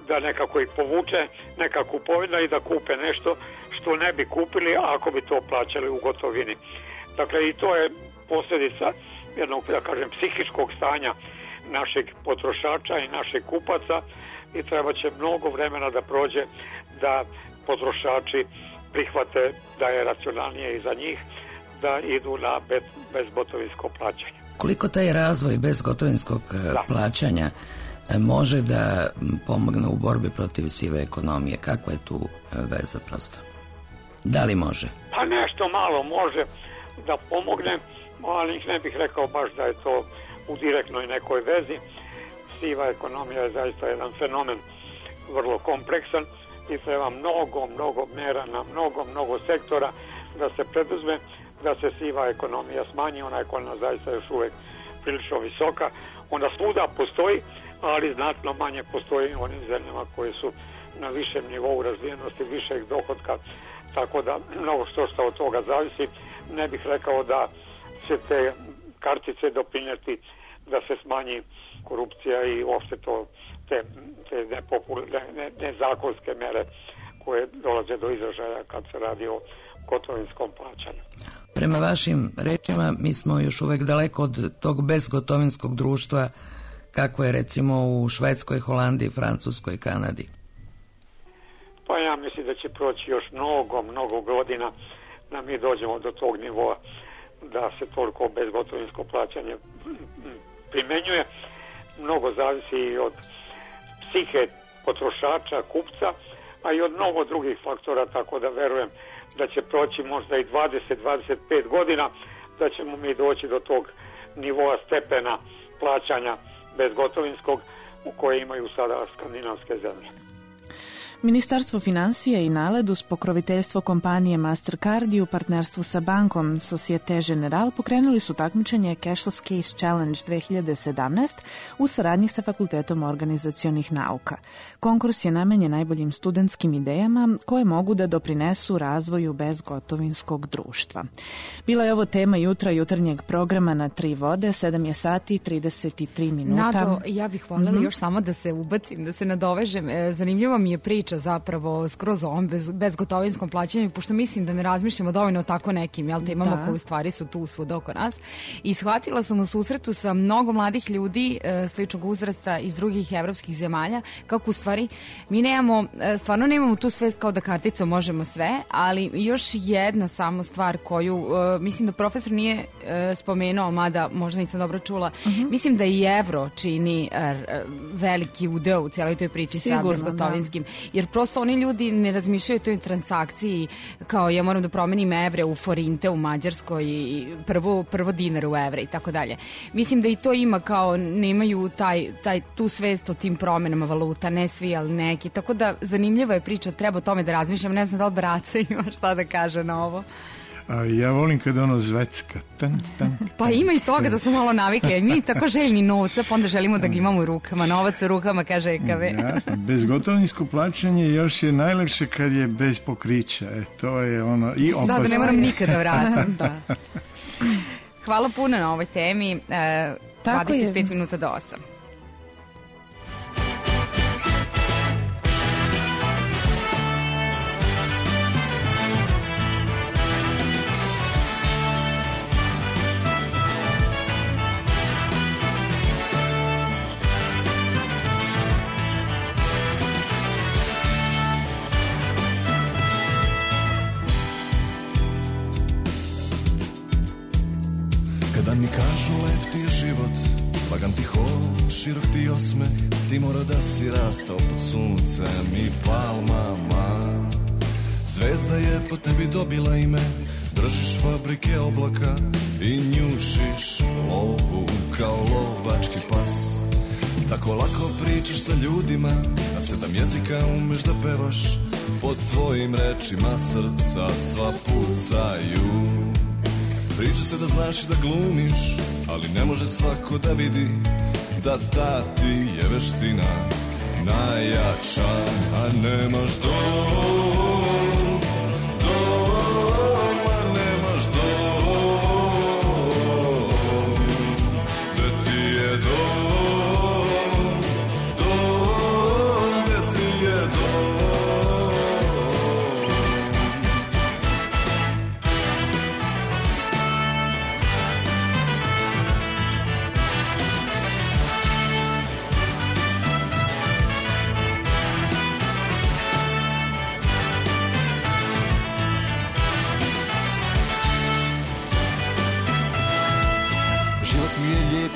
da nekako ih povuče neka kupovina i da kupe nešto što ne bi kupili ako bi to plaćali u gotovini. Dakle, i to je posljedica jednog, da kažem, psihičkog stanja našeg potrošača i našeg kupaca i treba će mnogo vremena da prođe da potrošači prihvate da je racionalnije i za njih da idu na bez, bezgotovinsko plaćanje. Koliko taj razvoj bezgotovinskog da. plaćanja može da pomogne u borbi protiv sive ekonomije? Kakva je tu veza prosto? Da li može? Pa nešto malo može da pomogne, ali ne bih rekao baš da je to u direktnoj nekoj vezi. Siva ekonomija je zaista jedan fenomen vrlo kompleksan i treba mnogo, mnogo mera na mnogo, mnogo sektora da se preduzme, da se siva ekonomija smanji, ona je kod nas zaista još uvek prilično visoka. Onda svuda postoji, ali znatno manje postoji u onim zemljama koje su na višem nivou razvijenosti, višeg dohotka, tako da mnogo što što od toga zavisi. Ne bih rekao da će te kartice doprinijeti da se smanji korupcija i uopšte to te, te nepopul, ne, ne, nezakonske mere koje dolaze do izražaja kad se radi o gotovinskom plaćanju. Prema vašim rečima, mi smo još uvek daleko od tog bezgotovinskog društva kako je recimo u Švedskoj, Holandiji, Francuskoj, Kanadi. Pa ja mislim da će proći još mnogo, mnogo godina da mi dođemo do tog nivoa da se toliko bezgotovinsko plaćanje primenjuje. Mnogo zavisi i od psihe potrošača, kupca, a i od mnogo drugih faktora, tako da verujem da će proći možda i dvadeset do dvadeset pet godina da ćemo mi doći do tog nivoa stepena plaćanja bezgotovinskog u koje imaju sada skandinavske zemlje. Ministarstvo financija i NALED uz pokroviteljstvo kompanije Mastercard i u partnerstvu sa bankom Societe Generale pokrenuli su takmičenje Cashless Case Challenge dve hiljade sedamnaest u saradnji sa Fakultetom organizacionih nauka. Konkurs je namenjen najboljim studentskim idejama koje mogu da doprinesu razvoju bezgotovinskog društva. Bila je ovo tema jutra jutarnjeg programa na Tri vode, sedam je sati i trideset tri minuta. Nado, ja bih voljela mm-hmm. još samo da se ubacim, da se nadovežem. Zanimljiva mi je priča zapravo skroz ovom bez, bezgotovinskom plaćanju, pošto mislim da ne razmišljamo dovoljno o tako nekim, jel te imamo da. koji u stvari su tu svud oko nas. I shvatila sam u susretu sa mnogo mladih ljudi e, sličnog uzrasta iz drugih evropskih zemalja, kako u stvari mi nemamo, e, stvarno nemamo tu svest kao da karticom možemo sve, ali još jedna samo stvar koju e, mislim da profesor nije e, spomenuo, mada možda nisam dobro čula, uh-huh. mislim da i evro čini e, veliki udeo u cijeloj toj priči Sigurno, sa bezgotovinskim. Da. Jer prosto oni ljudi ne razmišljaju o toj transakciji kao ja moram da promenim evre u forinte u Mađarskoj i prvo, prvo dinar u evre i tako dalje. Mislim da i to ima kao nemaju taj, taj, tu svest o tim promenama valuta, ne svi, ali neki. Tako da zanimljiva je priča, treba o tome da razmišljam. Ne znam da li braca ima šta da kaže na ovo. A ja volim kada ono zvecka. Tan, tan, pa ima i toga da smo malo navikli. Mi tako željni novca, pa onda želimo da ga imamo u rukama. Novac u rukama, kaže E K V. Jasno, bezgotovinsko plaćanje još je najlepše kad je bez pokrića. E, to je ono i opasno. Da, da ne moram nikada vratim. Da. Hvala puno na ovoj temi. E, dvadeset pet minuta do osam. Kada mi kažu lep ti je život, lagan ti hod, širok ti osmeh, ti mora da si rastao pod suncem i palmama. Zvezda je po tebi dobila ime, držiš fabrike oblaka i njušiš lovu kao lovački pas. Tako lako pričaš sa ljudima, na sedam jezika umeš da pevaš, pod tvojim rečima srca sva pucaju. Priča se da znaš i da glumiš, ali ne može svako da vidi da ta ti je veština najjača. A nemaš dom, dom, a nemaš dom, gde ti je dom, dom, gde ti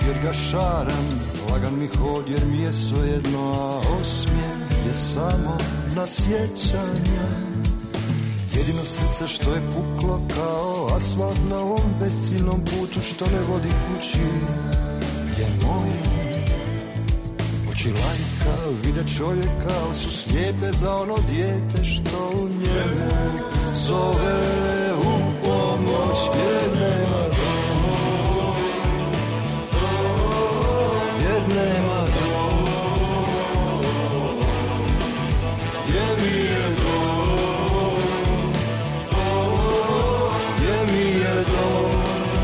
jer ga šaram, lagan mi hod jer mi je svejedno, a osmijeh je samo na sjećanja. Jedino srce što je puklo kao asfalt na ovom besciljnom putu što ne vodi kući je moje. Oči lajka vide čovjeka, ali su slijepe za ono dijete što u njemu zove u pomoć jer nema dom, jer nema dom, gdje mi je dom, gdje mi je dom.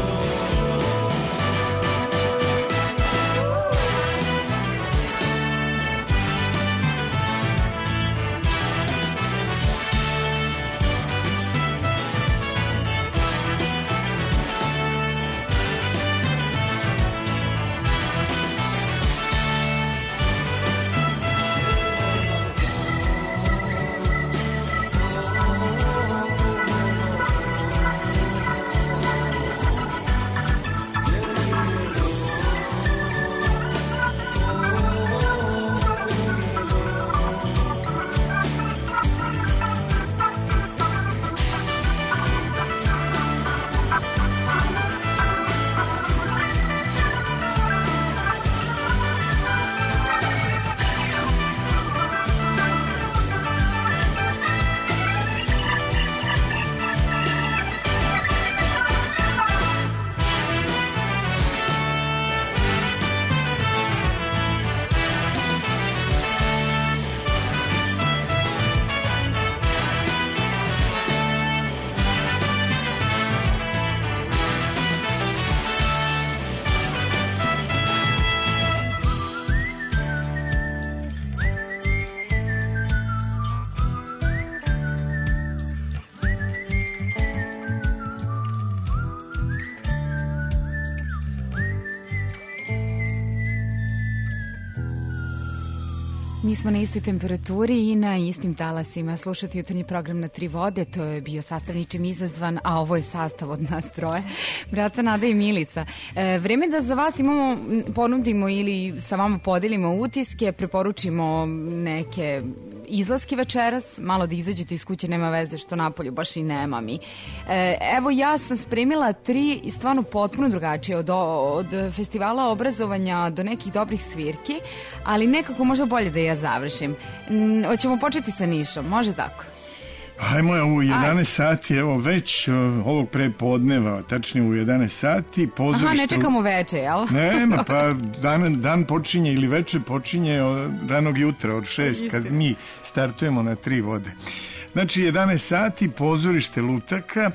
Mi smo na istoj temperaturi i na istim talasima. Slušati jutarnji program na tri vode, to je bio sastav ničim izazvan, a ovo je sastav od nas troje. Brata Nada i Milica. E, vreme da za vas imamo, ponudimo ili sa vama podelimo utiske, preporučimo neke izlaske večeras, malo da izađete iz kuće, nema veze što napolju baš i nema mi. E, evo ja sam spremila tri stvarno potpuno drugačije od, od festivala obrazovanja do nekih dobrih svirki, ali nekako možda bolje da ja završim. N, hoćemo početi sa Nišom, može tako? Ajmo u jedanaest sati, evo već ovog prepodneva, tačnije u jedanaest sati. Pozorište... Aha, ne čekamo veče, jel? Nema, pa dan, dan počinje ili veče počinje od ranog jutra, od šest, kad mi startujemo na tri vode. Znači, jedanaest sati, pozorište Lutaka,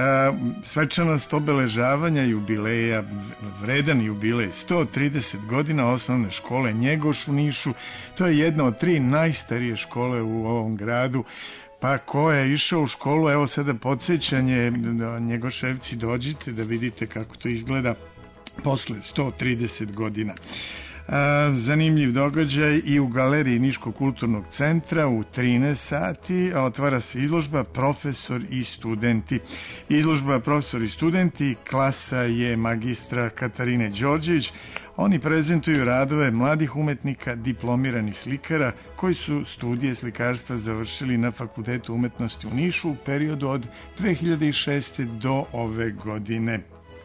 svečanost obeležavanja jubileja, vredan jubilej, sto trideset godina osnovne škole Njegoš u Nišu. To je jedna od tri najstarije škole u ovom gradu. Pa ko je išao u školu, evo sada podsjećanje, Njegoševci, dođite da vidite kako to izgleda posle sto trideset godina. Zanimljiv događaj i u galeriji Niškog kulturnog centra u trinaest sati, a otvara se izložba Profesor i studenti. Izložba Profesor i studenti, klasa je magistra Katarine Đorđević. Oni prezentuju radove mladih umetnika, diplomiranih slikara koji su studije slikarstva završili na Fakultetu umetnosti u Nišu u periodu od dve hiljade šeste. do ove godine.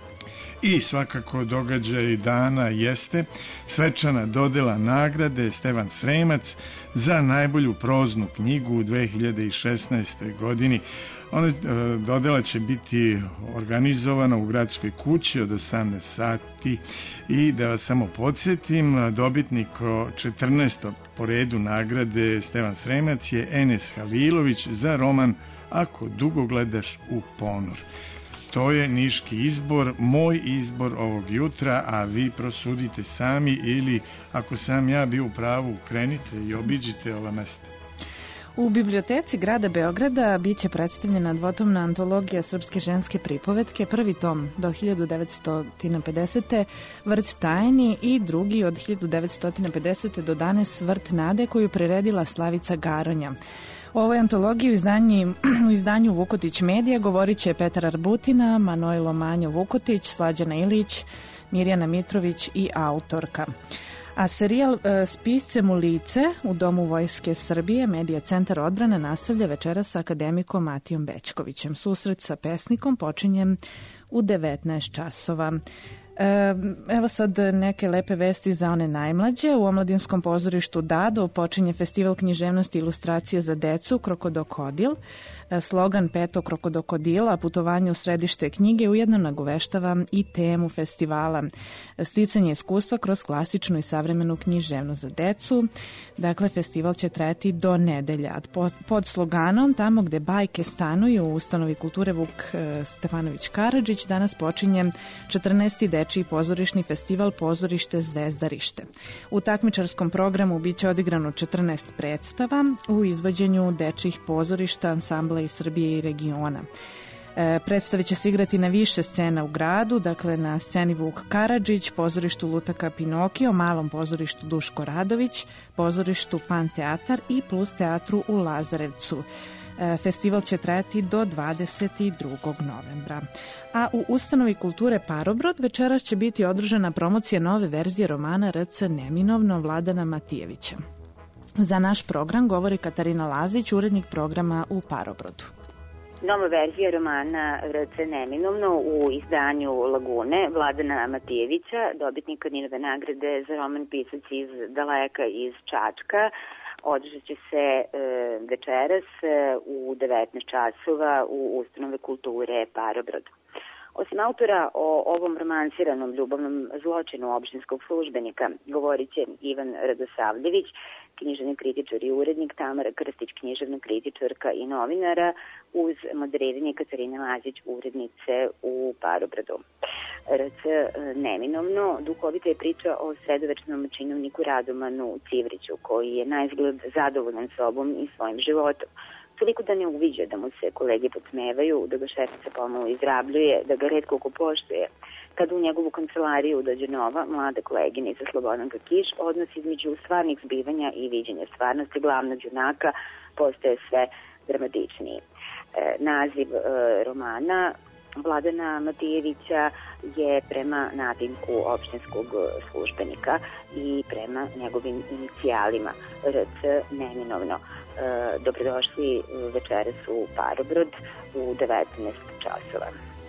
I svakako događaj dana jeste svečana dodela nagrade Stevan Sremac za najbolju proznu knjigu u dve hiljade šesnaestoj. godini. Ona dodela će biti organizovana u gradskoj kući od osamnaest sati i da vas samo podsjetim, dobitnik četrnaeste po redu nagrade Stevan Sremac je Enes Halilović za roman Ako dugo gledaš u ponor. To je niški izbor, moj izbor ovog jutra, a vi prosudite sami ili ako sam ja bio u pravu, krenite i obiđite ova mesta. U biblioteci grada Beograda biće predstavljena dvotomna antologija srpske ženske pripovetke, prvi tom do hiljadu devetsto pedesete. Vrt tajni i drugi od hiljadu devetsto pedesete. do danas Vrt nade koju priredila Slavica Garonja. U ovoj antologiji u, izdanji, u izdanju Vukotić Medija govorit će Petar Arbutina, Manojlo Manjo Vukotić, Slađana Ilić, Mirjana Mitrović i autorka. A serijal e, S piscem u lice u Domu Vojske Srbije Medija centar odbrane nastavlja večeras sa akademikom Matijom Bećkovićem. Susret sa pesnikom počinje u devetnaest časova. E, evo sad neke lepe vesti za one najmlađe. U Omladinskom pozorištu Dado počinje festival književnosti i ilustracije za decu Krokodokodil. Slogan Peto Krokodokodila, putovanje u središte knjige, ujedno nagoveštava i temu festivala. Sticanje iskustva kroz klasičnu i savremenu književnost za decu. Dakle, festival će trajati do nedelja. Pod sloganom Tamo gde bajke stanuju u ustanovi kulture Vuk Stefanović Karadžić danas počinje četrnaesti dečiji pozorišni festival Pozorište Zvezdarište. U takmičarskom programu biće odigrano četrnaest predstava u izvođenju dečijih pozorišta, ansambla iz Srbije i regiona. E, predstave će se igrati na više scena u gradu, dakle na sceni Vuk Karadžić, pozorištu Lutaka Pinokio, malom pozorištu Duško Radović, pozorištu Pan teatar i Plus teatru u Lazarevcu. E, festival će trajati do dvadeset drugog novembra. A u ustanovi kulture Parobrod večeras će biti održana promocija nove verzije romana R C Neminovno Vladana Matijevića. Za naš program govori Katarina Lazić, urednik programa u Parobrodu. Nova verzija romana R C Neminovno u izdanju Lagune Vladana Matijevića, dobitnika Ninove nagrade za roman Pisac iz daleka iz Čačka, održat će se e, večeras e, u devetnaest časova u ustanove kulture Parobrod. Osim autora o ovom romansiranom ljubavnom zločinu opštinskog službenika govorit će Ivan Radosavljević, književni kritičar i urednik, Tamara Krstić, književna kritičarka i novinara, uz moderiranje Katarine Lazić, urednice u Parobrodu. R C Neminovno duhovita je priča o sredovečnom činovniku Radomanu Civriću, koji je na izgled zadovoljan sobom i svojim životom. Toliko da ne uviđa da mu se kolege podsmevaju, da ga šefica pomalo izrabljuje, da ga retko ko poštuje. Kad u njegovu kancelariju dođe nova, mlada koleginica Slobodanka Kiš, odnos između stvarnih zbivanja i viđenja stvarnosti glavnog junaka postaje sve dramatičniji. E, naziv e, romana Vladana Matijevića je prema nadimku opštinskog službenika i prema njegovim inicijalima R C Neminovno. E, dobrodošli večeras u Parobrod u devetnaest časova.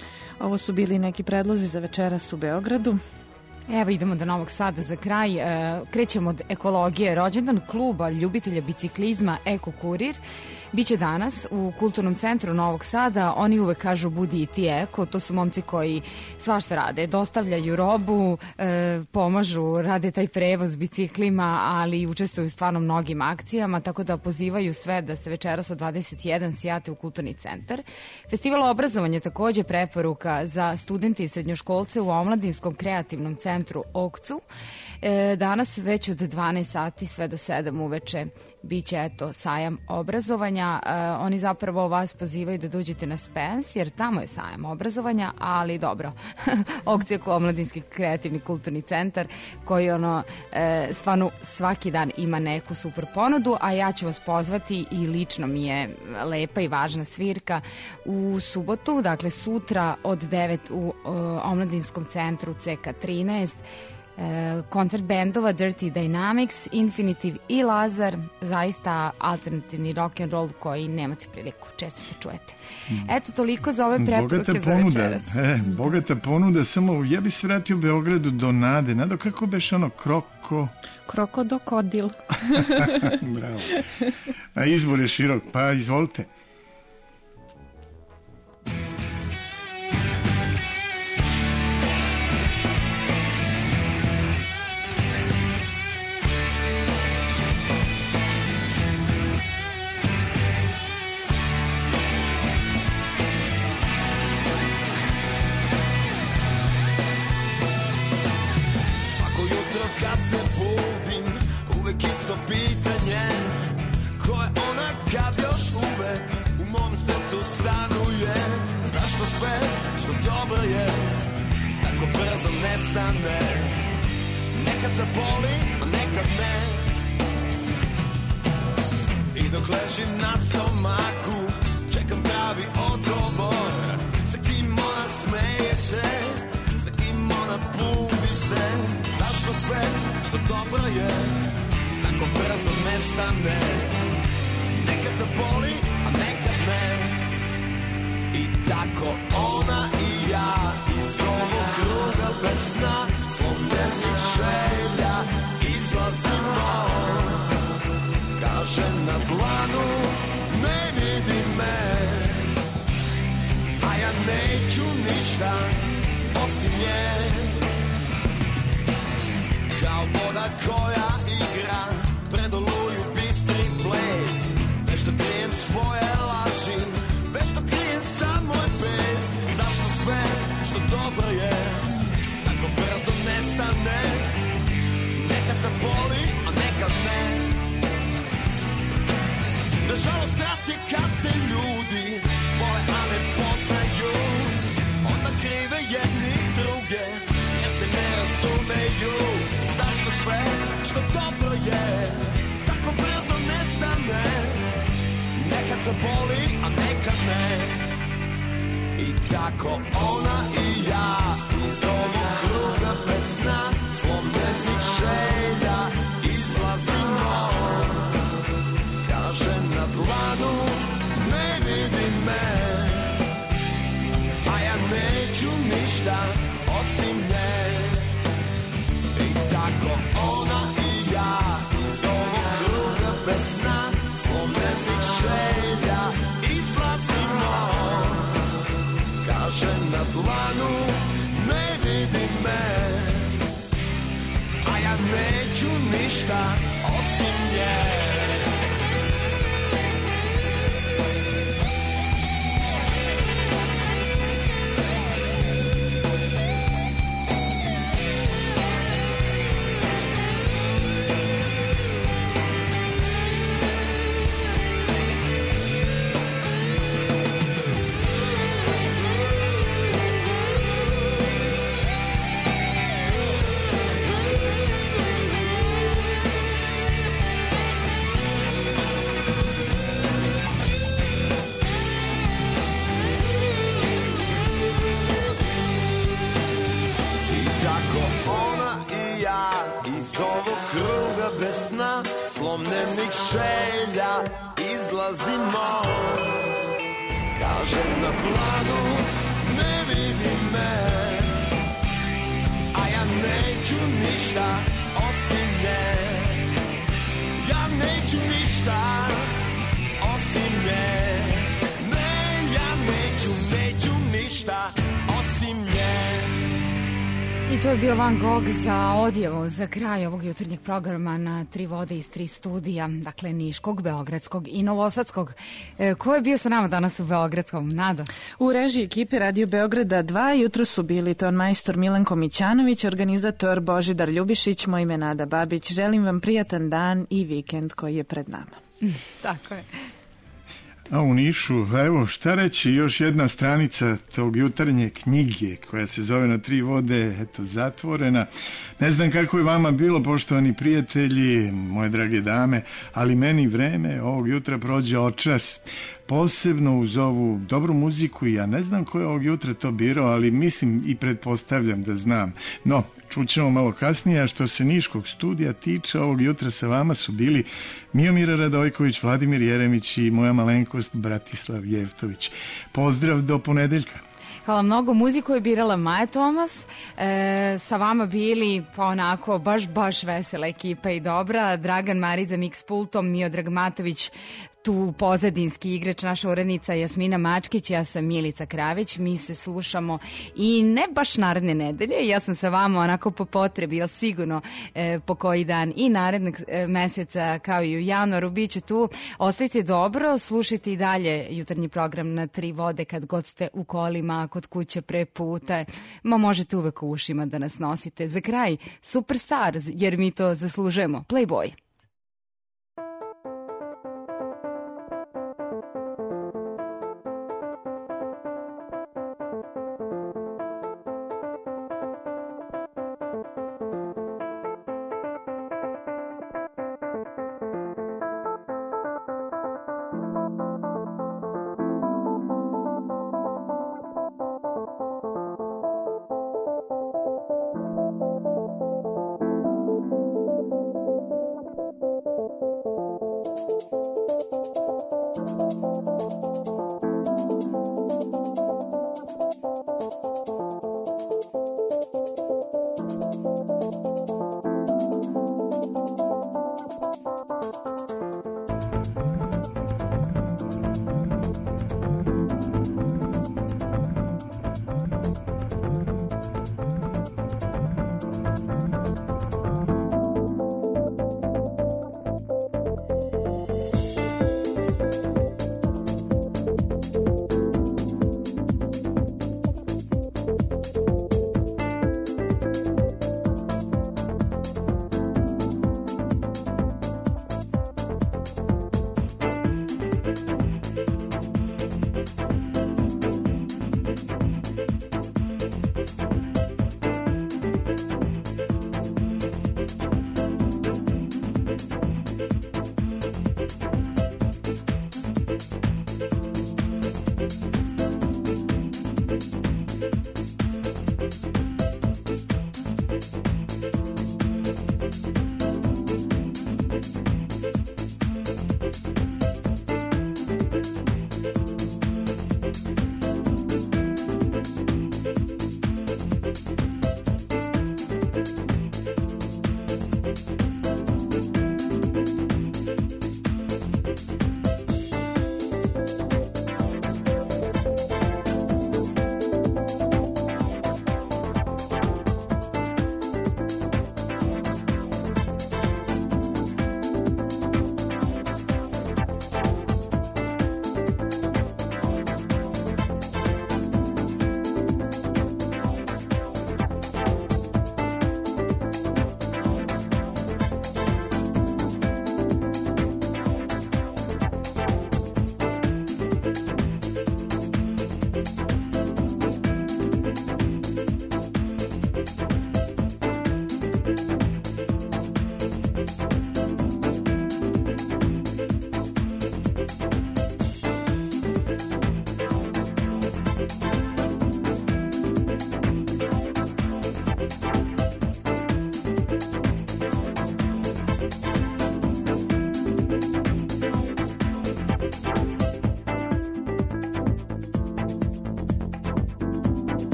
Ovo su bili neki predlozi za večeras u Beogradu. Evo idemo do Novog Sada za kraj. E, krećemo od ekologije. Rođendan kluba ljubitelja biciklizma Eko Kurir biće danas u Kulturnom centru Novog Sada. Oni uvek kažu budi i ti eko. To su momci koji svašta rade. Dostavljaju robu, e, pomažu, rade taj prevoz biciklima, ali učestvuju stvarno mnogim akcijama, tako da pozivaju sve da se večeras od dvadeset jedan sjate u Kulturni centar. Festival obrazovanja takođe preporuka za studente i srednjoškolce u Omladinskom kreativnom centru Okcu. E, danas već od dvanaest sati sve do sedam uveče biće eto sajam obrazovanja. E, oni zapravo vas pozivaju da dođete na Spens, jer tamo je sajam obrazovanja, ali dobro, Okcija ko Omladinski kreativni kulturni centar koji ono e, stvarno svaki dan ima neku super ponudu, a ja ću vas pozvati i lično mi je lepa i važna svirka u subotu, dakle sutra od devet u o, Omladinskom centru C K trinaest. Koncert bendova Dirty Dynamics, Infinitive i Lazar, zaista alternativni rock and roll koji nemate priliku često da čujete. Eto, toliko za ove preporuke za večeras. E, bogata ponuda, samo ja bi se vratio u Beogradu do Nade. Nado, kako beš ono kroko? Krokodokodil. Bravo. A izbor je širok, pa izvolite. Nekad zaboli, a nekad ne. I dok ležim na stomaku, čekam pravi odgovor. Sa kim ona smeje se, sa kim ona puna nestane. Nekad te boli, a nekad ne. I tako ona i ja iz ovog kruga bez sna, slomljenih želja izlazimo. Kaže na dlanu ne vidi me, a ja neću ništa osim nje. Kao voda koja igra pred oluju bistri ples, nešto krijem svoje laži, nešto krijem sam moj pes. Zašto sve što dobro je tako brzo nestane? Nekad se boli, a nekad ne. Nažalost brat je kad se ljudi vole, a ne poznaju, onda krive jedni druge jer se ne razumeju. Zašto sve što dobro je tako brzo nestane? Nekad se boli, a nekad ne. I tako ona i ja iz ovog kruga bez sna, slomljenih želja izlazimo. Kaže na dlanu ne vidi me, a ja neću ništa osim nje. I tako ona i ja iz ovog kruga bez sna, slomljenih želja izlazimo. Kaže na dlanu ne vidi me, a ja neću ništa osim nje. Iz ovog kruga bez sna, slomljenih želja izlazimo. Kaže na planu ne vidi me, a ja neću ništa osim nje. Ja neću ništa osim nje. Ne, ja neću, neću ništa osim nje. I to je bio Van Gogh za odjevo za kraj ovog jutarnjeg programa na Tri vode iz tri studija, dakle Niškog, Beogradskog i Novosadskog. E, ko je bio sa nama danas u Beogradskom? Nado? U režiji ekipe Radio Beograda dva jutro su bili ton majstor Milenko Mićanović, organizator Božidar Ljubišić, moj ime Nada Babić. Želim vam prijatan dan i vikend koji je pred nama. Tako je. A u Nišu, evo šta reći, još jedna stranica tog jutarnje knjige koja se zove Na tri vode, eto, zatvorena. Ne znam kako je vama bilo, poštovani prijatelji, moje drage dame, ali meni vreme ovog jutra prođe očas. Posebno uz ovu dobru muziku, ja ne znam ko je ovog jutra to birao, ali mislim i pretpostavljam da znam. No, čućemo malo kasnije, a što se Niškog studija tiče, ovog jutra sa vama su bili Miomira Radojković, Vladimir Jeremić i moja malenkost Bratislav Jevtović. Pozdrav do ponedeljka. Hvala mnogo. Muziku je birala Maja Tomas. E, sa vama bili pa onako baš, baš vesela ekipa i dobra. Dragan Marić za mix pultom, Miodrag Matović tu pozadinski igrač, naša urednica Jasmina Mačkić, ja sam Milica Kravić. Mi se slušamo i ne baš naredne nedelje, ja sam sa vama onako po potrebi, ali sigurno e, po koji dan i narednog e, meseca kao i u januaru bit će tu. Ostajte dobro, slušajte i dalje jutarnji program Na tri vode kad god ste u kolima, kod kuće, pre puta, ma možete uvek u ušima da nas nosite. Za kraj, Superstars, jer mi to zaslužujemo. Playboy.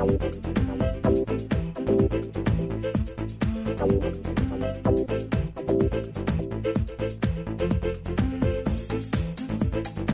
Thank you.